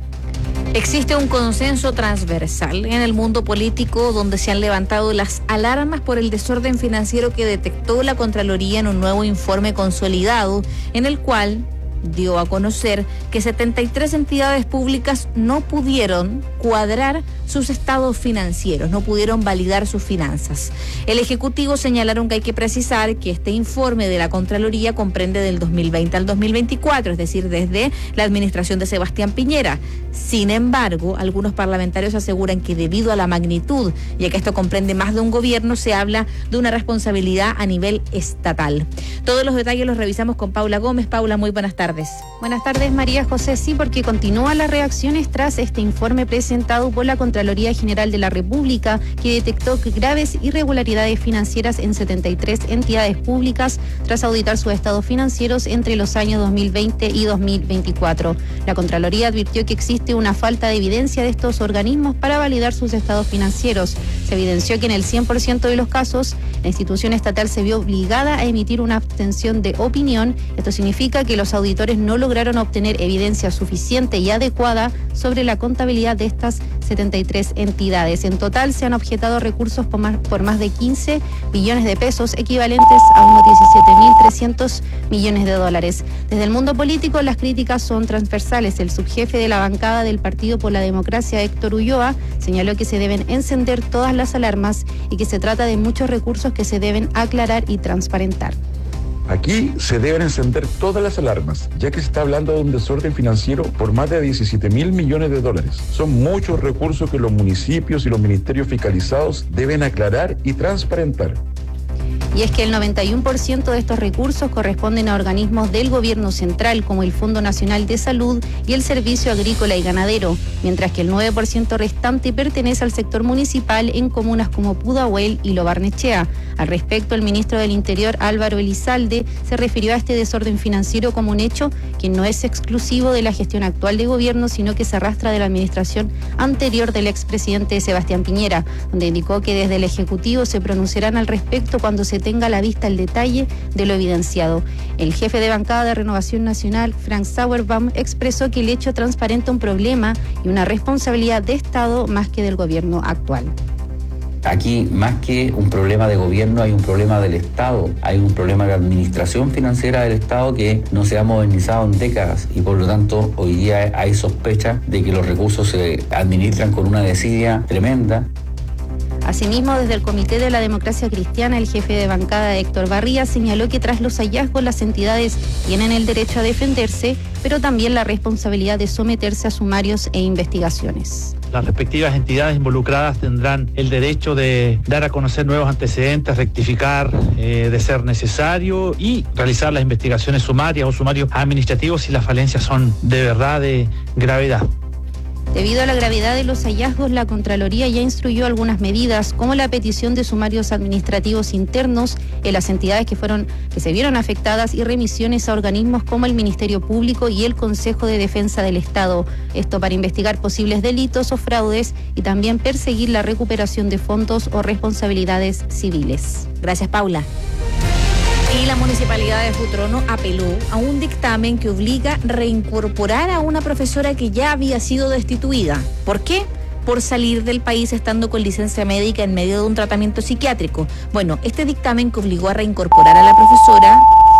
S6: Existe un consenso transversal en el mundo político donde se han levantado las alarmas por el desorden financiero que detectó la Contraloría en un nuevo informe consolidado, en el cual dio a conocer que 73 entidades públicas no pudieron cuadrar sus estados financieros, no pudieron validar sus finanzas. El Ejecutivo señalaron que hay que precisar que este informe de la Contraloría comprende del 2020 al 2024, es decir, desde la administración de Sebastián Piñera. Sin embargo, algunos parlamentarios aseguran que debido a la magnitud, ya que esto comprende más de un gobierno, se habla de una responsabilidad a nivel estatal. Todos los detalles los revisamos con Paula Gómez. Paula, muy buenas tardes.
S24: Buenas tardes, María José. Sí, porque continúan las reacciones tras este informe presentado por la Contraloría General de la República, que detectó graves irregularidades financieras en 73 entidades públicas tras auditar sus estados financieros entre los años 2020 y 2024. La Contraloría advirtió que existe una falta de evidencia de estos organismos para validar sus estados financieros. Se evidenció que en el 100% de los casos, la institución estatal se vio obligada a emitir una abstención de opinión. Esto significa que los auditores no lograron obtener evidencia suficiente y adecuada sobre la contabilidad de estas 73 entidades. En total se han objetado recursos por más de 15 billones de pesos, equivalentes a unos 17.300 millones de dólares. Desde el mundo político, las críticas son transversales. El subjefe de la bancada del Partido por la Democracia, Héctor Ulloa, señaló que se deben encender todas las alarmas y que se trata de muchos recursos que se deben aclarar y transparentar.
S25: Aquí se deben encender todas las alarmas, ya que se está hablando de un desorden financiero por más de 17.000 millones de dólares. Son muchos recursos que los municipios y los ministerios fiscalizados deben aclarar y transparentar.
S24: Y es que el 91% de estos recursos corresponden a organismos del gobierno central, como el Fondo Nacional de Salud y el Servicio Agrícola y Ganadero, mientras que el 9% restante pertenece al sector municipal en comunas como Pudahuel y Lo Barnechea. Al respecto, el ministro del Interior, Álvaro Elizalde, se refirió a este desorden financiero como un hecho que no es exclusivo de la gestión actual de gobierno, sino que se arrastra de la administración anterior del expresidente Sebastián Piñera, donde indicó que desde el Ejecutivo se pronunciarán al respecto cuando se tenga a la vista el detalle de lo evidenciado. El jefe de bancada de Renovación Nacional, Frank Sauerbaum, expresó que el hecho transparenta un problema y una responsabilidad de Estado más que del gobierno actual.
S26: Aquí, más que un problema de gobierno, hay un problema del Estado, hay un problema de administración financiera del Estado que no se ha modernizado en décadas y por lo tanto hoy día hay sospecha de que los recursos se administran con una desidia tremenda.
S24: Asimismo, desde el Comité de la Democracia Cristiana, el jefe de bancada Héctor Barría señaló que tras los hallazgos las entidades tienen el derecho a defenderse, pero también la responsabilidad de someterse a sumarios e investigaciones.
S3: Las respectivas entidades involucradas tendrán el derecho de dar a conocer nuevos antecedentes, rectificar de ser necesario y realizar las investigaciones sumarias o sumarios administrativos si las falencias son de verdad de gravedad.
S24: Debido a la gravedad de los hallazgos, la Contraloría ya instruyó algunas medidas, como la petición de sumarios administrativos internos en las entidades que se vieron afectadas y remisiones a organismos como el Ministerio Público y el Consejo de Defensa del Estado. Esto para investigar posibles delitos o fraudes y también perseguir la recuperación de fondos o responsabilidades civiles.
S6: Gracias, Paula. Y la Municipalidad de Futrono apeló a un dictamen que obliga a reincorporar a una profesora que ya había sido destituida. ¿Por qué? Por salir del país estando con licencia médica en medio de un tratamiento psiquiátrico. Bueno, este dictamen que obligó a reincorporar a la profesora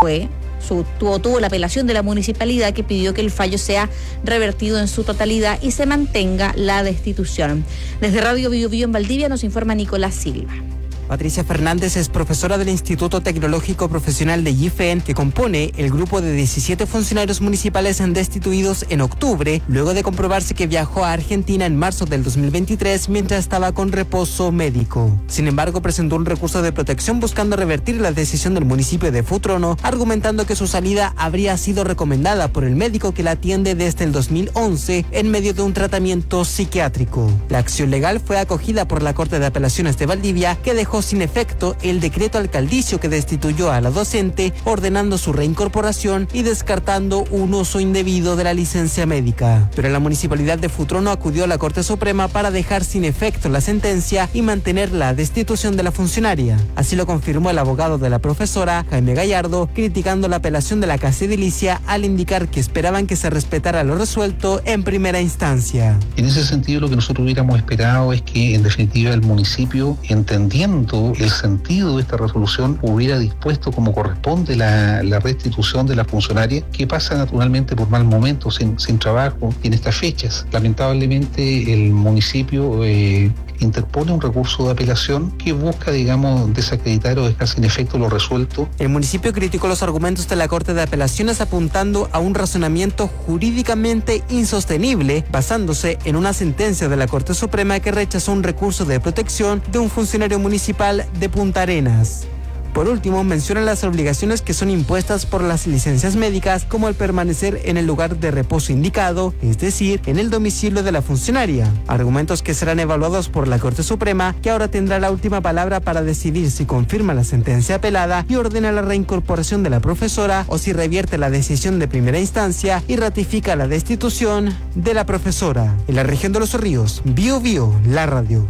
S6: tuvo la apelación de la municipalidad, que pidió que el fallo sea revertido en su totalidad y se mantenga la destitución. Desde Radio Bio Bio en Valdivia nos informa Nicolás Silva.
S4: Patricia Fernández es profesora del Instituto Tecnológico Profesional de GIFEN, que compone el grupo de 17 funcionarios municipales destituidos en octubre, luego de comprobarse que viajó a Argentina en marzo del 2023 mientras estaba con reposo médico. Sin embargo, presentó un recurso de protección buscando revertir la decisión del municipio de Futrono, argumentando que su salida habría sido recomendada por el médico que la atiende desde el 2011 en medio de un tratamiento psiquiátrico. La acción legal fue acogida por la Corte de Apelaciones de Valdivia, que dejó sin efecto el decreto alcaldicio que destituyó a la docente, ordenando su reincorporación y descartando un uso indebido de la licencia médica. Pero la municipalidad de Futrono acudió a la Corte Suprema para dejar sin efecto la sentencia y mantener la destitución de la funcionaria. Así lo confirmó el abogado de la profesora, Jaime Gallardo, criticando la apelación de la Casa Edilicia al indicar que esperaban que se respetara lo resuelto en primera instancia.
S7: En ese sentido, lo que nosotros hubiéramos esperado es que, en definitiva, el municipio, entendiendo el sentido de esta resolución, hubiera dispuesto como corresponde la restitución de la funcionaria, que pasa naturalmente por mal momento, sin trabajo en estas fechas. Lamentablemente el municipio interpone un recurso de apelación que busca, desacreditar o dejar sin efecto lo resuelto.
S4: El municipio criticó los argumentos de la Corte de Apelaciones apuntando a un razonamiento jurídicamente insostenible, basándose en una sentencia de la Corte Suprema que rechazó un recurso de protección de un funcionario municipal de Punta Arenas. Por último, mencionan las obligaciones que son impuestas por las licencias médicas, como el permanecer en el lugar de reposo indicado, es decir, en el domicilio de la funcionaria. Argumentos que serán evaluados por la Corte Suprema, que ahora tendrá la última palabra para decidir si confirma la sentencia apelada y ordena la reincorporación de la profesora, o si revierte la decisión de primera instancia y ratifica la destitución de la profesora. En la región de Los Ríos, Bio Bio, la radio.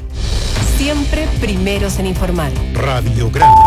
S2: Siempre primeros en informar.
S5: Radio Grama.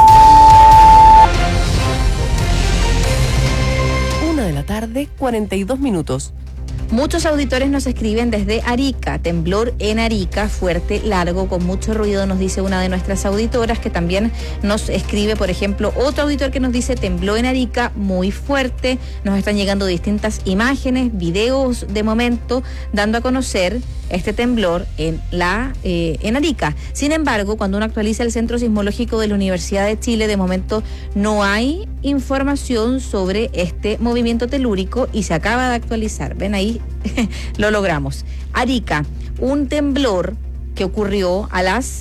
S2: 1:42 p.m.
S6: Muchos auditores nos escriben desde Arica. Temblor en Arica, fuerte, largo, con mucho ruido, nos dice una de nuestras auditoras, que también nos escribe, por ejemplo, otro auditor que nos dice: tembló en Arica, muy fuerte. Nos están llegando distintas imágenes, videos de momento, dando a conocer este temblor en Arica. Sin embargo, cuando uno actualiza el Centro Sismológico de la Universidad de Chile, de momento no hay información sobre este movimiento telúrico y se acaba de actualizar. Ven ahí, lo logramos. Arica, un temblor que ocurrió a las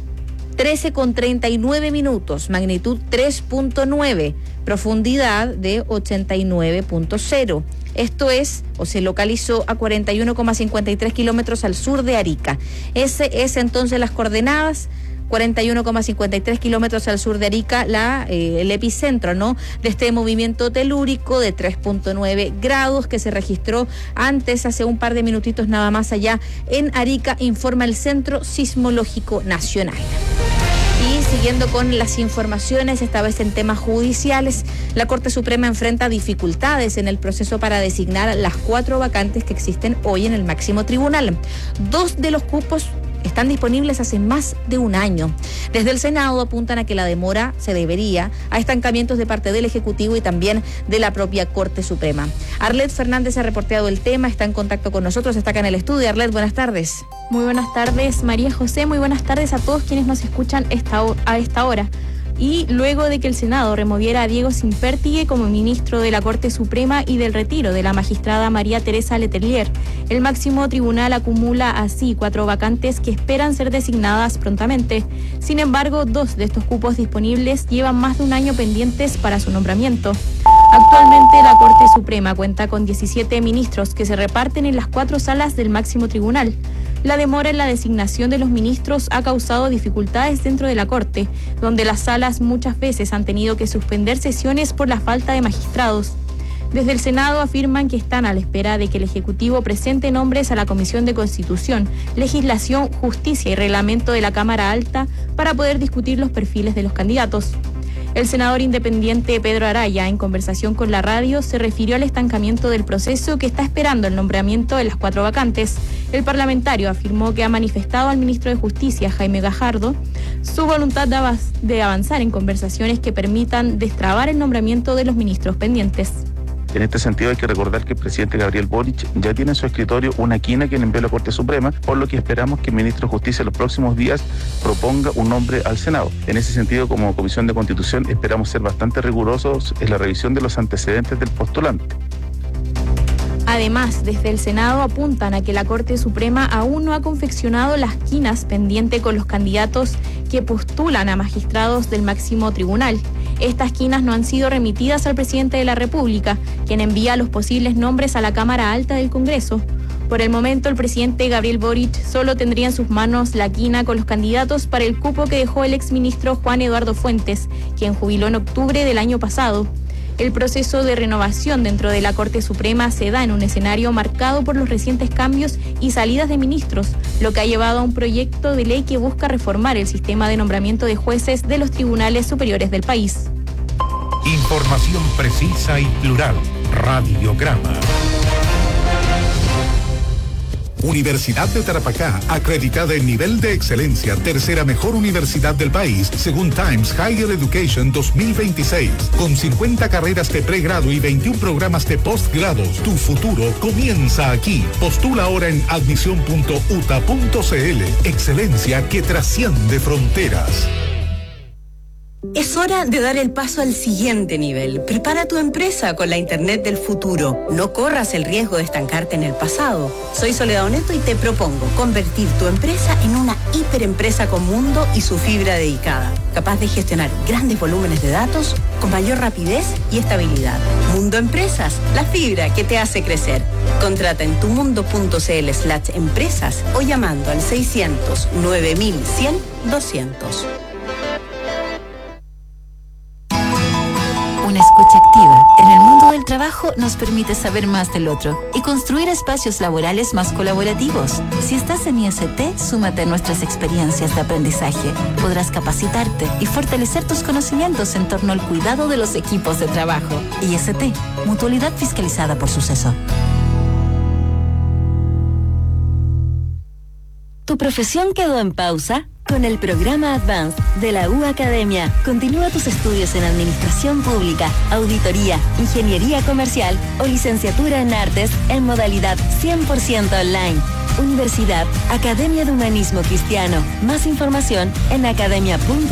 S6: 13:39 minutos, magnitud 3.9, profundidad de 89.0. Esto es, o se localizó a 41,53 kilómetros al sur de Arica. Ese es entonces las coordenadas. 41,53 kilómetros al sur de Arica, el epicentro, ¿no?, de este movimiento telúrico de 3.9 grados que se registró hace un par de minutitos nada más allá en Arica, informa el Centro Sismológico Nacional. Y siguiendo con las informaciones, esta vez en temas judiciales, la Corte Suprema enfrenta dificultades en el proceso para designar las 4 vacantes que existen hoy en el máximo tribunal. 2 de los cupos están disponibles hace más de un año. Desde el Senado apuntan a que la demora se debería a estancamientos de parte del Ejecutivo y también de la propia Corte Suprema. Arlet Fernández ha reporteado el tema, está en contacto con nosotros, está acá en el estudio. Arlet, buenas tardes.
S8: Muy buenas tardes, María José, muy buenas tardes a todos quienes nos escuchan a esta hora. Y luego de que el Senado removiera a Diego Simpertigue como ministro de la Corte Suprema y del retiro de la magistrada María Teresa Letelier, el máximo tribunal acumula así 4 vacantes que esperan ser designadas prontamente. Sin embargo, 2 de estos cupos disponibles llevan más de un año pendientes para su nombramiento. Actualmente la Corte Suprema cuenta con 17 ministros que se reparten en las 4 salas del máximo tribunal. La demora en la designación de los ministros ha causado dificultades dentro de la Corte, donde las salas muchas veces han tenido que suspender sesiones por la falta de magistrados. Desde el Senado afirman que están a la espera de que el Ejecutivo presente nombres a la Comisión de Constitución, Legislación, Justicia y Reglamento de la Cámara Alta para poder discutir los perfiles de los candidatos. El senador independiente Pedro Araya, en conversación con la radio, se refirió al estancamiento del proceso que está esperando el nombramiento de las 4 vacantes. El parlamentario afirmó que ha manifestado al ministro de Justicia, Jaime Gajardo, su voluntad de avanzar en conversaciones que permitan destrabar el nombramiento de los ministros pendientes.
S9: En este sentido hay que recordar que el presidente Gabriel Boric ya tiene en su escritorio una quina que le envió a la Corte Suprema, por lo que esperamos que el ministro de Justicia en los próximos días proponga un nombre al Senado. En ese sentido, como Comisión de Constitución, esperamos ser bastante rigurosos en la revisión de los antecedentes del postulante.
S8: Además, desde el Senado apuntan a que la Corte Suprema aún no ha confeccionado las quinas pendientes con los candidatos que postulan a magistrados del máximo tribunal. Estas quinas no han sido remitidas al presidente de la República, quien envía los posibles nombres a la Cámara Alta del Congreso. Por el momento, el presidente Gabriel Boric solo tendría en sus manos la quina con los candidatos para el cupo que dejó el exministro Juan Eduardo Fuentes, quien jubiló en octubre del año pasado. El proceso de renovación dentro de la Corte Suprema se da en un escenario marcado por los recientes cambios y salidas de ministros, lo que ha llevado a un proyecto de ley que busca reformar el sistema de nombramiento de jueces de los tribunales superiores del país.
S5: Información precisa y plural. Radiograma. Universidad de Tarapacá, acreditada en nivel de excelencia, tercera mejor universidad del país, según Times Higher Education 2026, con 50 carreras de pregrado y 21 programas de postgrados. Tu futuro comienza aquí. Postula ahora en admisión.uta.cl. Excelencia que trasciende fronteras.
S10: Es hora de dar el paso al siguiente nivel. Prepara tu empresa con la Internet del futuro. No corras el riesgo de estancarte en el pasado. Soy Soledad Oneto y te propongo convertir tu empresa en una hiperempresa con mundo y su fibra dedicada, capaz de gestionar grandes volúmenes de datos con mayor rapidez y estabilidad. Mundo Empresas, la fibra que te hace crecer. Contrata en tumundo.cl/empresas o llamando al 600 9100 200.
S11: Una escucha activa en el mundo del trabajo nos permite saber más del otro y construir espacios laborales más colaborativos. Si estás en IST, súmate a nuestras experiencias de aprendizaje. Podrás capacitarte y fortalecer tus conocimientos en torno al cuidado de los equipos de trabajo. IST, Mutualidad Fiscalizada por Suceso.
S12: ¿Tu profesión quedó en pausa? Con el programa Advanced de la U Academia, continúa tus estudios en Administración Pública, Auditoría, Ingeniería Comercial o Licenciatura en Artes en modalidad 100% online. Universidad Academia de Humanismo Cristiano. Más información en academia.cl.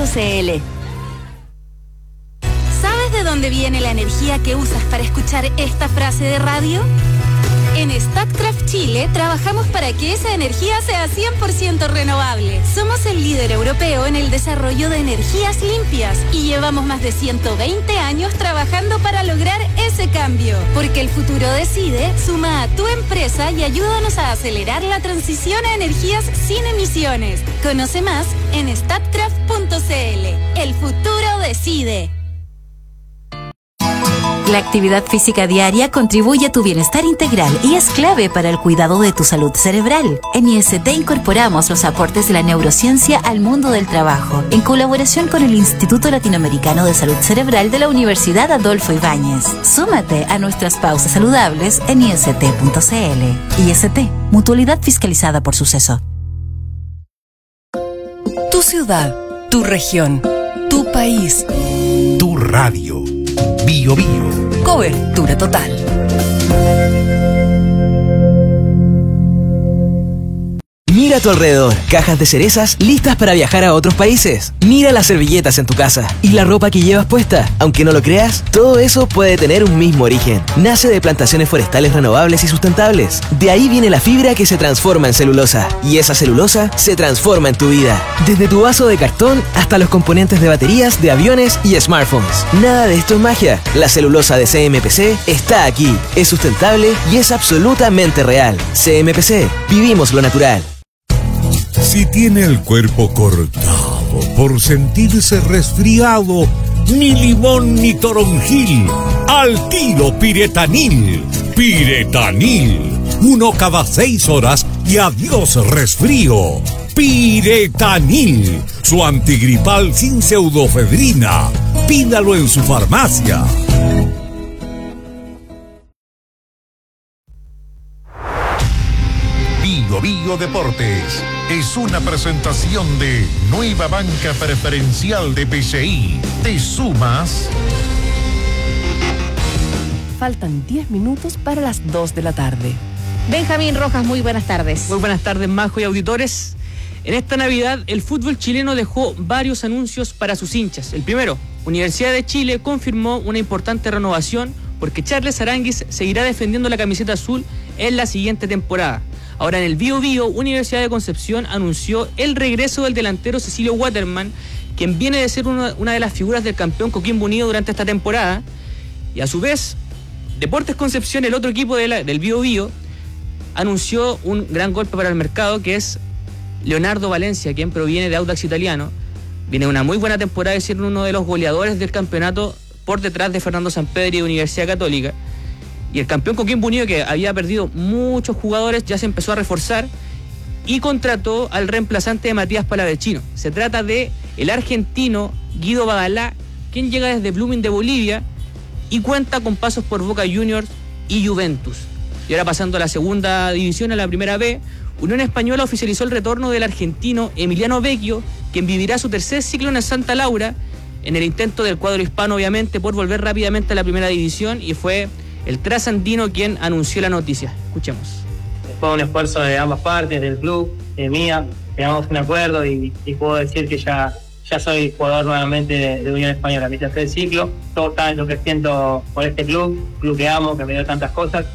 S14: ¿Sabes de dónde viene la energía que usas para escuchar esta frase de radio? En Statkraft Chile trabajamos para que esa energía sea 100% renovable. Somos el líder europeo en el desarrollo de energías limpias y llevamos más de 120 años trabajando para lograr ese cambio. Porque el futuro decide, suma a tu empresa y ayúdanos a acelerar la transición a energías sin emisiones. Conoce más en statkraft.cl. El futuro decide.
S11: La actividad física diaria contribuye a tu bienestar integral y es clave para el cuidado de tu salud cerebral. En IST incorporamos los aportes de la neurociencia al mundo del trabajo, en colaboración con el Instituto Latinoamericano de Salud Cerebral de la Universidad Adolfo Ibáñez. Súmate a nuestras pausas saludables en ist.cl. IST, Mutualidad Fiscalizada por Suceso.
S2: ciudad, tu región, tu país.
S5: Tu radio. Bio Bio.
S2: Cobertura total.
S13: Mira a tu alrededor, cajas de cerezas listas para viajar a otros países. Mira las servilletas en tu casa y la ropa que llevas puesta. Aunque no lo creas, todo eso puede tener un mismo origen. Nace de plantaciones forestales renovables y sustentables. De ahí viene la fibra que se transforma en celulosa. Y esa celulosa se transforma en tu vida. Desde tu vaso de cartón hasta los componentes de baterías de aviones y smartphones. Nada de esto es magia. La celulosa de CMPC está aquí. Es sustentable y es absolutamente real. CMPC. Vivimos lo natural.
S5: Si tiene el cuerpo cortado por sentirse resfriado, ni limón ni toronjil, al tiro Piretanil. Piretanil, 1 cada 6 horas y adiós resfrío. Piretanil, su antigripal sin pseudofedrina. Pídalo en su farmacia. Bio Bio Deportes es una presentación de Nueva Banca Preferencial de BCI. ¿Te sumas?
S2: Faltan 10 minutos para las 2 de la tarde.
S6: Benjamín Rojas, muy buenas tardes.
S16: Muy buenas tardes, Majo y auditores. En esta Navidad, el fútbol chileno dejó varios anuncios para sus hinchas. El primero, Universidad de Chile confirmó una importante renovación porque Charles Aránguiz seguirá defendiendo la camiseta azul en la siguiente temporada. Ahora en el Bio Bio, Universidad de Concepción anunció el regreso del delantero Cecilio Waterman, quien viene de ser una de las figuras del campeón Coquimbo Unido durante esta temporada. Y a su vez, Deportes Concepción, el otro equipo del Bio Bio, anunció un gran golpe para el mercado, que es Leonardo Valencia, quien proviene de Audax Italiano. Viene una muy buena temporada de ser uno de los goleadores del campeonato por detrás de Fernando Sampedri de Universidad Católica. Y el campeón Coquimbo Unido, que había perdido muchos jugadores, ya se empezó a reforzar y contrató al reemplazante de Matías Palavecino. Se trata de el argentino Guido Badalá, quien llega desde Blooming de Bolivia y cuenta con pasos por Boca Juniors y Juventus. Y ahora pasando a la segunda división, a la primera B, Unión Española oficializó el retorno del argentino Emiliano Vecchio, quien vivirá su tercer ciclo en el Santa Laura, en el intento del cuadro hispano, obviamente, por volver rápidamente a la primera división, y fue el trasandino quien anunció la noticia. Escuchemos.
S17: Fue un esfuerzo de ambas partes, del club, mía, llegamos a un acuerdo y puedo decir que ya soy jugador nuevamente de Unión Española. Mi tercer ciclo, todo está en lo que siento por este club que amo, que me dio tantas cosas.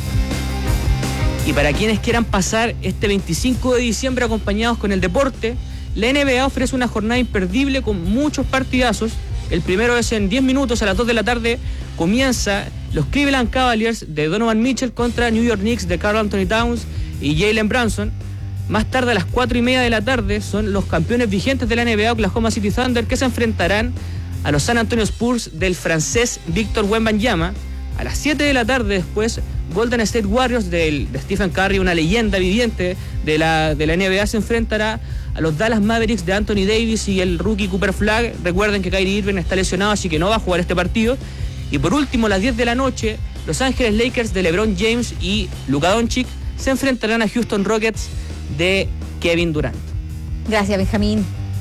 S16: Y para quienes quieran pasar este 25 de diciembre acompañados con el deporte, la NBA ofrece una jornada imperdible con muchos partidazos. El primero es en 10 minutos, a las 2 de la tarde, comienza los Cleveland Cavaliers de Donovan Mitchell contra New York Knicks de Karl Anthony Towns y Jalen Brunson. Más tarde, a las 4:30 de la tarde, son los campeones vigentes de la NBA, Oklahoma City Thunder, que se enfrentarán a los San Antonio Spurs del francés Victor Wembanyama. A las 7 de la tarde después, Golden State Warriors de Stephen Curry, una leyenda viviente de la NBA, se enfrentará a los Dallas Mavericks de Anthony Davis y el rookie Cooper Flagg. Recuerden que Kyrie Irving está lesionado, así que no va a jugar este partido. Y por último, a las 10 de la noche, Los Ángeles Lakers de LeBron James y Luka Doncic se enfrentarán a Houston Rockets de Kevin Durant.
S6: Gracias, Benjamín.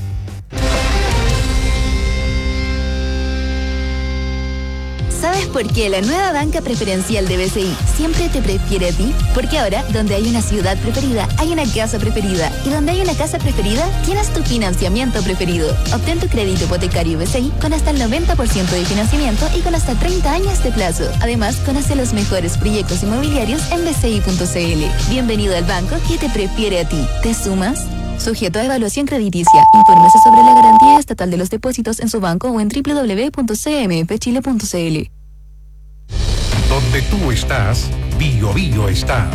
S12: ¿Sabes por qué la nueva banca preferencial de BCI siempre te prefiere a ti? Porque ahora, donde hay una ciudad preferida, hay una casa preferida. Y donde hay una casa preferida, tienes tu financiamiento preferido. Obtén tu crédito hipotecario BCI con hasta el 90% de financiamiento y con hasta 30 años de plazo. Además, conoce los mejores proyectos inmobiliarios en bci.cl. Bienvenido al banco que te prefiere a ti. ¿Te sumas? Sujeto a evaluación crediticia. Infórmese sobre la garantía estatal de los depósitos en su banco o en www.cmpchile.cl.
S5: Donde tú estás, Bio Bio está.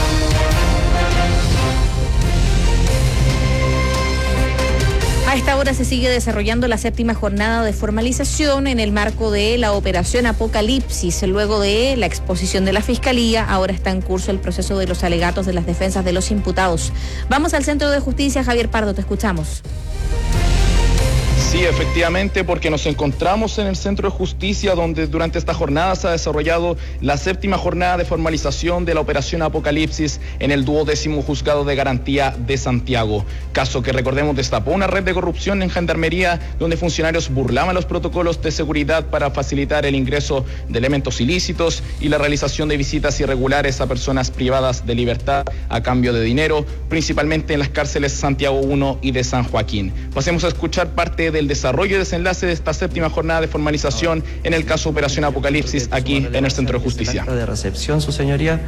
S6: A esta hora se sigue desarrollando la 7ª jornada de formalización en el marco de la operación Apocalipsis. Luego de la exposición de la Fiscalía, ahora está en curso el proceso de los alegatos de las defensas de los imputados. Vamos al Centro de Justicia. Javier Pardo, te escuchamos.
S1: Sí, efectivamente, porque nos encontramos en el Centro de Justicia, donde durante esta jornada se ha desarrollado la 7ª jornada de formalización de la Operación Apocalipsis en el 12º Juzgado de Garantía de Santiago. Caso que, recordemos, destapó una red de corrupción en Gendarmería, donde funcionarios burlaban los protocolos de seguridad para facilitar el ingreso de elementos ilícitos y la realización de visitas irregulares a personas privadas de libertad a cambio de dinero, principalmente en las cárceles Santiago 1 y de San Joaquín. Pasemos a escuchar parte del desarrollo y desenlace de esta 7ª jornada de formalización en el caso Operación Apocalipsis aquí en el Centro de Justicia.
S18: De recepción, su señoría.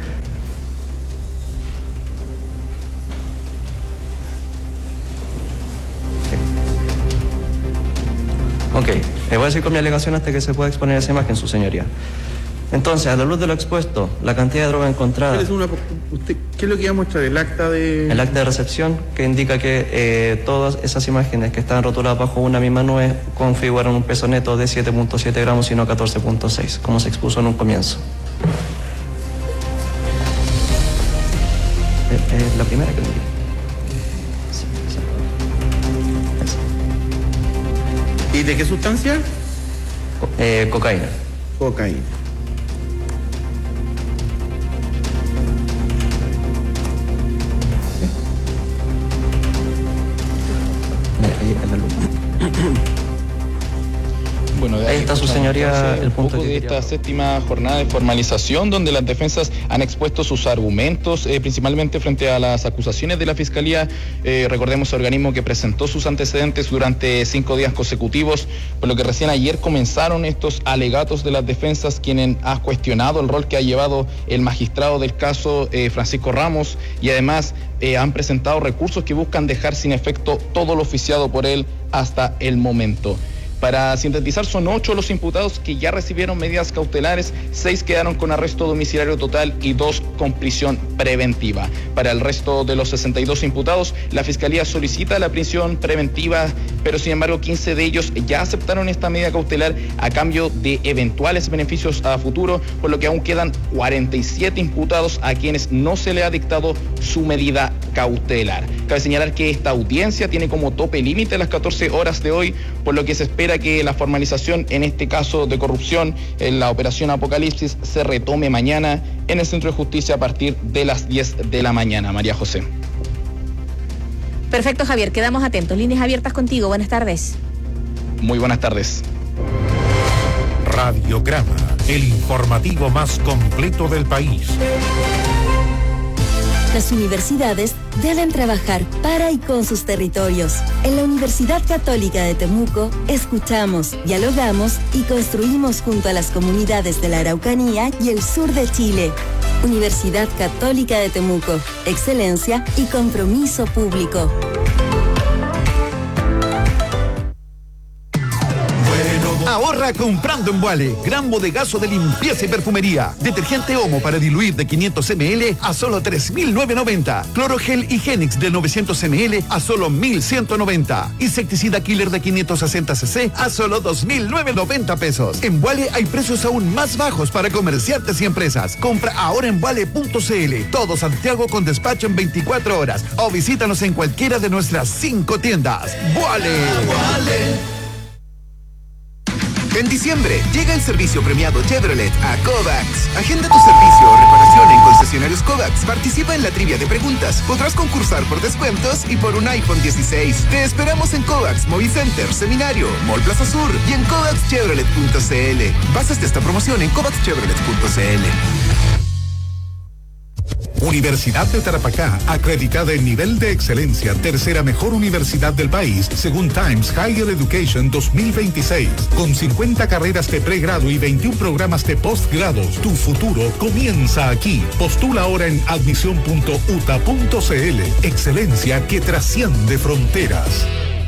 S18: Ok, voy a seguir con mi alegación hasta que se pueda exponer esa imagen, su señoría. Entonces, a la luz de lo expuesto, la cantidad de droga encontrada...
S19: ¿Qué es lo que iba a mostrar? ¿El acta de...?
S18: El acta de recepción, que indica que todas esas imágenes que están rotuladas bajo una misma nube configuran un peso neto de 7.7 gramos y no 14.6, como se expuso en un comienzo. La primera que leí.
S19: ¿Y de qué sustancia?
S18: Cocaína.
S19: Cocaína.
S1: Bueno,
S18: ahí está su señoría el punto
S1: de esta 7ª jornada de formalización, donde las defensas han expuesto sus argumentos, principalmente frente a las acusaciones de la Fiscalía. Recordemos, el organismo que presentó sus antecedentes durante 5 días consecutivos, por lo que recién ayer comenzaron estos alegatos de las defensas, quienes han cuestionado el rol que ha llevado el magistrado del caso, Francisco Ramos, y además han presentado recursos que buscan dejar sin efecto todo lo oficiado por él hasta el momento. Para sintetizar, son 8 los imputados que ya recibieron medidas cautelares, 6 quedaron con arresto domiciliario total y 2 con prisión preventiva. Para el resto de los 62 imputados, la Fiscalía solicita la prisión preventiva, pero sin embargo 15 de ellos ya aceptaron esta medida cautelar a cambio de eventuales beneficios a futuro, por lo que aún quedan 47 imputados a quienes no se le ha dictado su medida cautelar. Cabe señalar que esta audiencia tiene como tope límite las 14 horas de hoy, por lo que se espera que la formalización en este caso de corrupción en la Operación Apocalipsis se retome mañana en el Centro de Justicia a partir de las 10 de la mañana. María José.
S6: Perfecto, Javier, quedamos atentos. Líneas abiertas contigo. Buenas tardes.
S1: Muy buenas tardes.
S5: Radiograma, el informativo más completo del país.
S12: Las universidades deben trabajar para y con sus territorios. En la Universidad Católica de Temuco, escuchamos, dialogamos y construimos junto a las comunidades de la Araucanía y el sur de Chile. Universidad Católica de Temuco, excelencia y compromiso público.
S20: Ahorra comprando en Vuale. Gran bodegazo de limpieza y perfumería. Detergente Omo para diluir de 500 ml a solo 3.990. Clorogel Higienix de 900 ml a solo 1.190. Insecticida Killer de 560 cc a solo 2.990 pesos. En Vuale hay precios aún más bajos para comerciantes y empresas. Compra ahora en vuale.cl. Todo Santiago con despacho en 24 horas. O visítanos en cualquiera de nuestras 5 tiendas. ¡Vuale!
S21: En diciembre, llega el servicio premiado Chevrolet a Kovacs. Agenda tu servicio o reparación en concesionarios Kovacs. Participa en la trivia de preguntas. Podrás concursar por descuentos y por un iPhone 16. Te esperamos en Kovacs, Movicenter, Seminario, Mall Plaza Sur y en kovacschevrolet.cl. Bases de esta promoción en kovacschevrolet.cl.
S5: Universidad de Tarapacá, acreditada en nivel de excelencia, tercera mejor universidad del país, según Times Higher Education 2026. Con 50 carreras de pregrado y 21 programas de postgrado, tu futuro comienza aquí. Postula ahora en admisión.uta.cl. Excelencia que trasciende fronteras.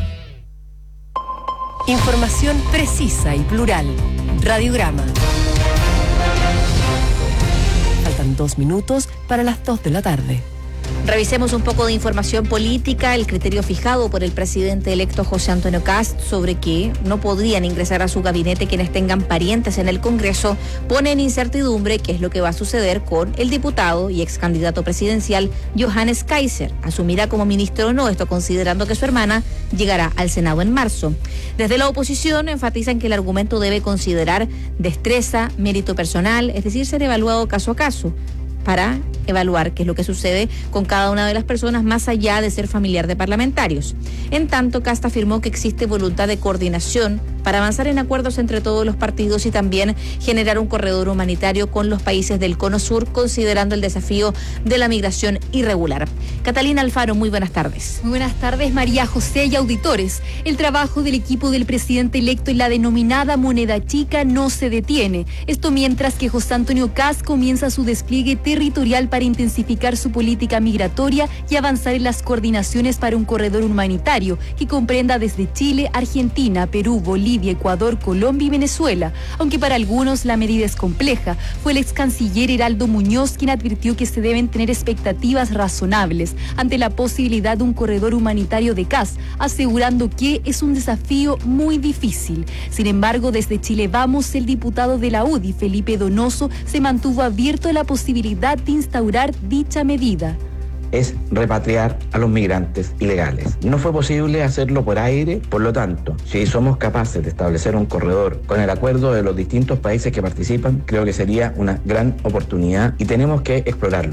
S2: Información precisa y plural. Radiograma. Faltan 2 minutos para las 2 de la tarde.
S6: Revisemos un poco de información política. El criterio fijado por el presidente electo José Antonio Kast sobre que no podrían ingresar a su gabinete quienes tengan parientes en el Congreso pone en incertidumbre qué es lo que va a suceder con el diputado y ex candidato presidencial Johannes Kaiser. ¿Asumirá como ministro o no? Esto considerando que su hermana llegará al Senado en marzo. Desde la oposición enfatizan que el argumento debe considerar destreza, mérito personal, es decir, ser evaluado caso a caso, para evaluar qué es lo que sucede con cada una de las personas más allá de ser familiar de parlamentarios. En tanto, Kast afirmó que existe voluntad de coordinación para avanzar en acuerdos entre todos los partidos y también generar un corredor humanitario con los países del Cono Sur, considerando el desafío de la migración irregular. Catalina Alfaro, muy buenas tardes.
S3: Muy buenas tardes, María José y auditores. El trabajo del equipo del presidente electo en la denominada moneda chica no se detiene. Esto mientras que José Antonio Kast comienza su despliegue territorial para intensificar su política migratoria y avanzar en las coordinaciones para un corredor humanitario que comprenda desde Chile, Argentina, Perú, Bolivia, Ecuador, Colombia y Venezuela. Aunque para algunos la medida es compleja, fue el ex canciller Heraldo Muñoz quien advirtió que se deben tener expectativas razonables ante la posibilidad de un corredor humanitario de Kast, asegurando que es un desafío muy difícil. Sin embargo, desde Chile Vamos, el diputado de la UDI, Felipe Donoso, se mantuvo abierto a la posibilidad de instaurar dicha medida.
S15: Es repatriar a los migrantes ilegales. No fue posible hacerlo por aire, por lo tanto, si somos capaces de establecer un corredor con el acuerdo de los distintos países que participan, creo que sería una gran oportunidad y tenemos que explorarlo.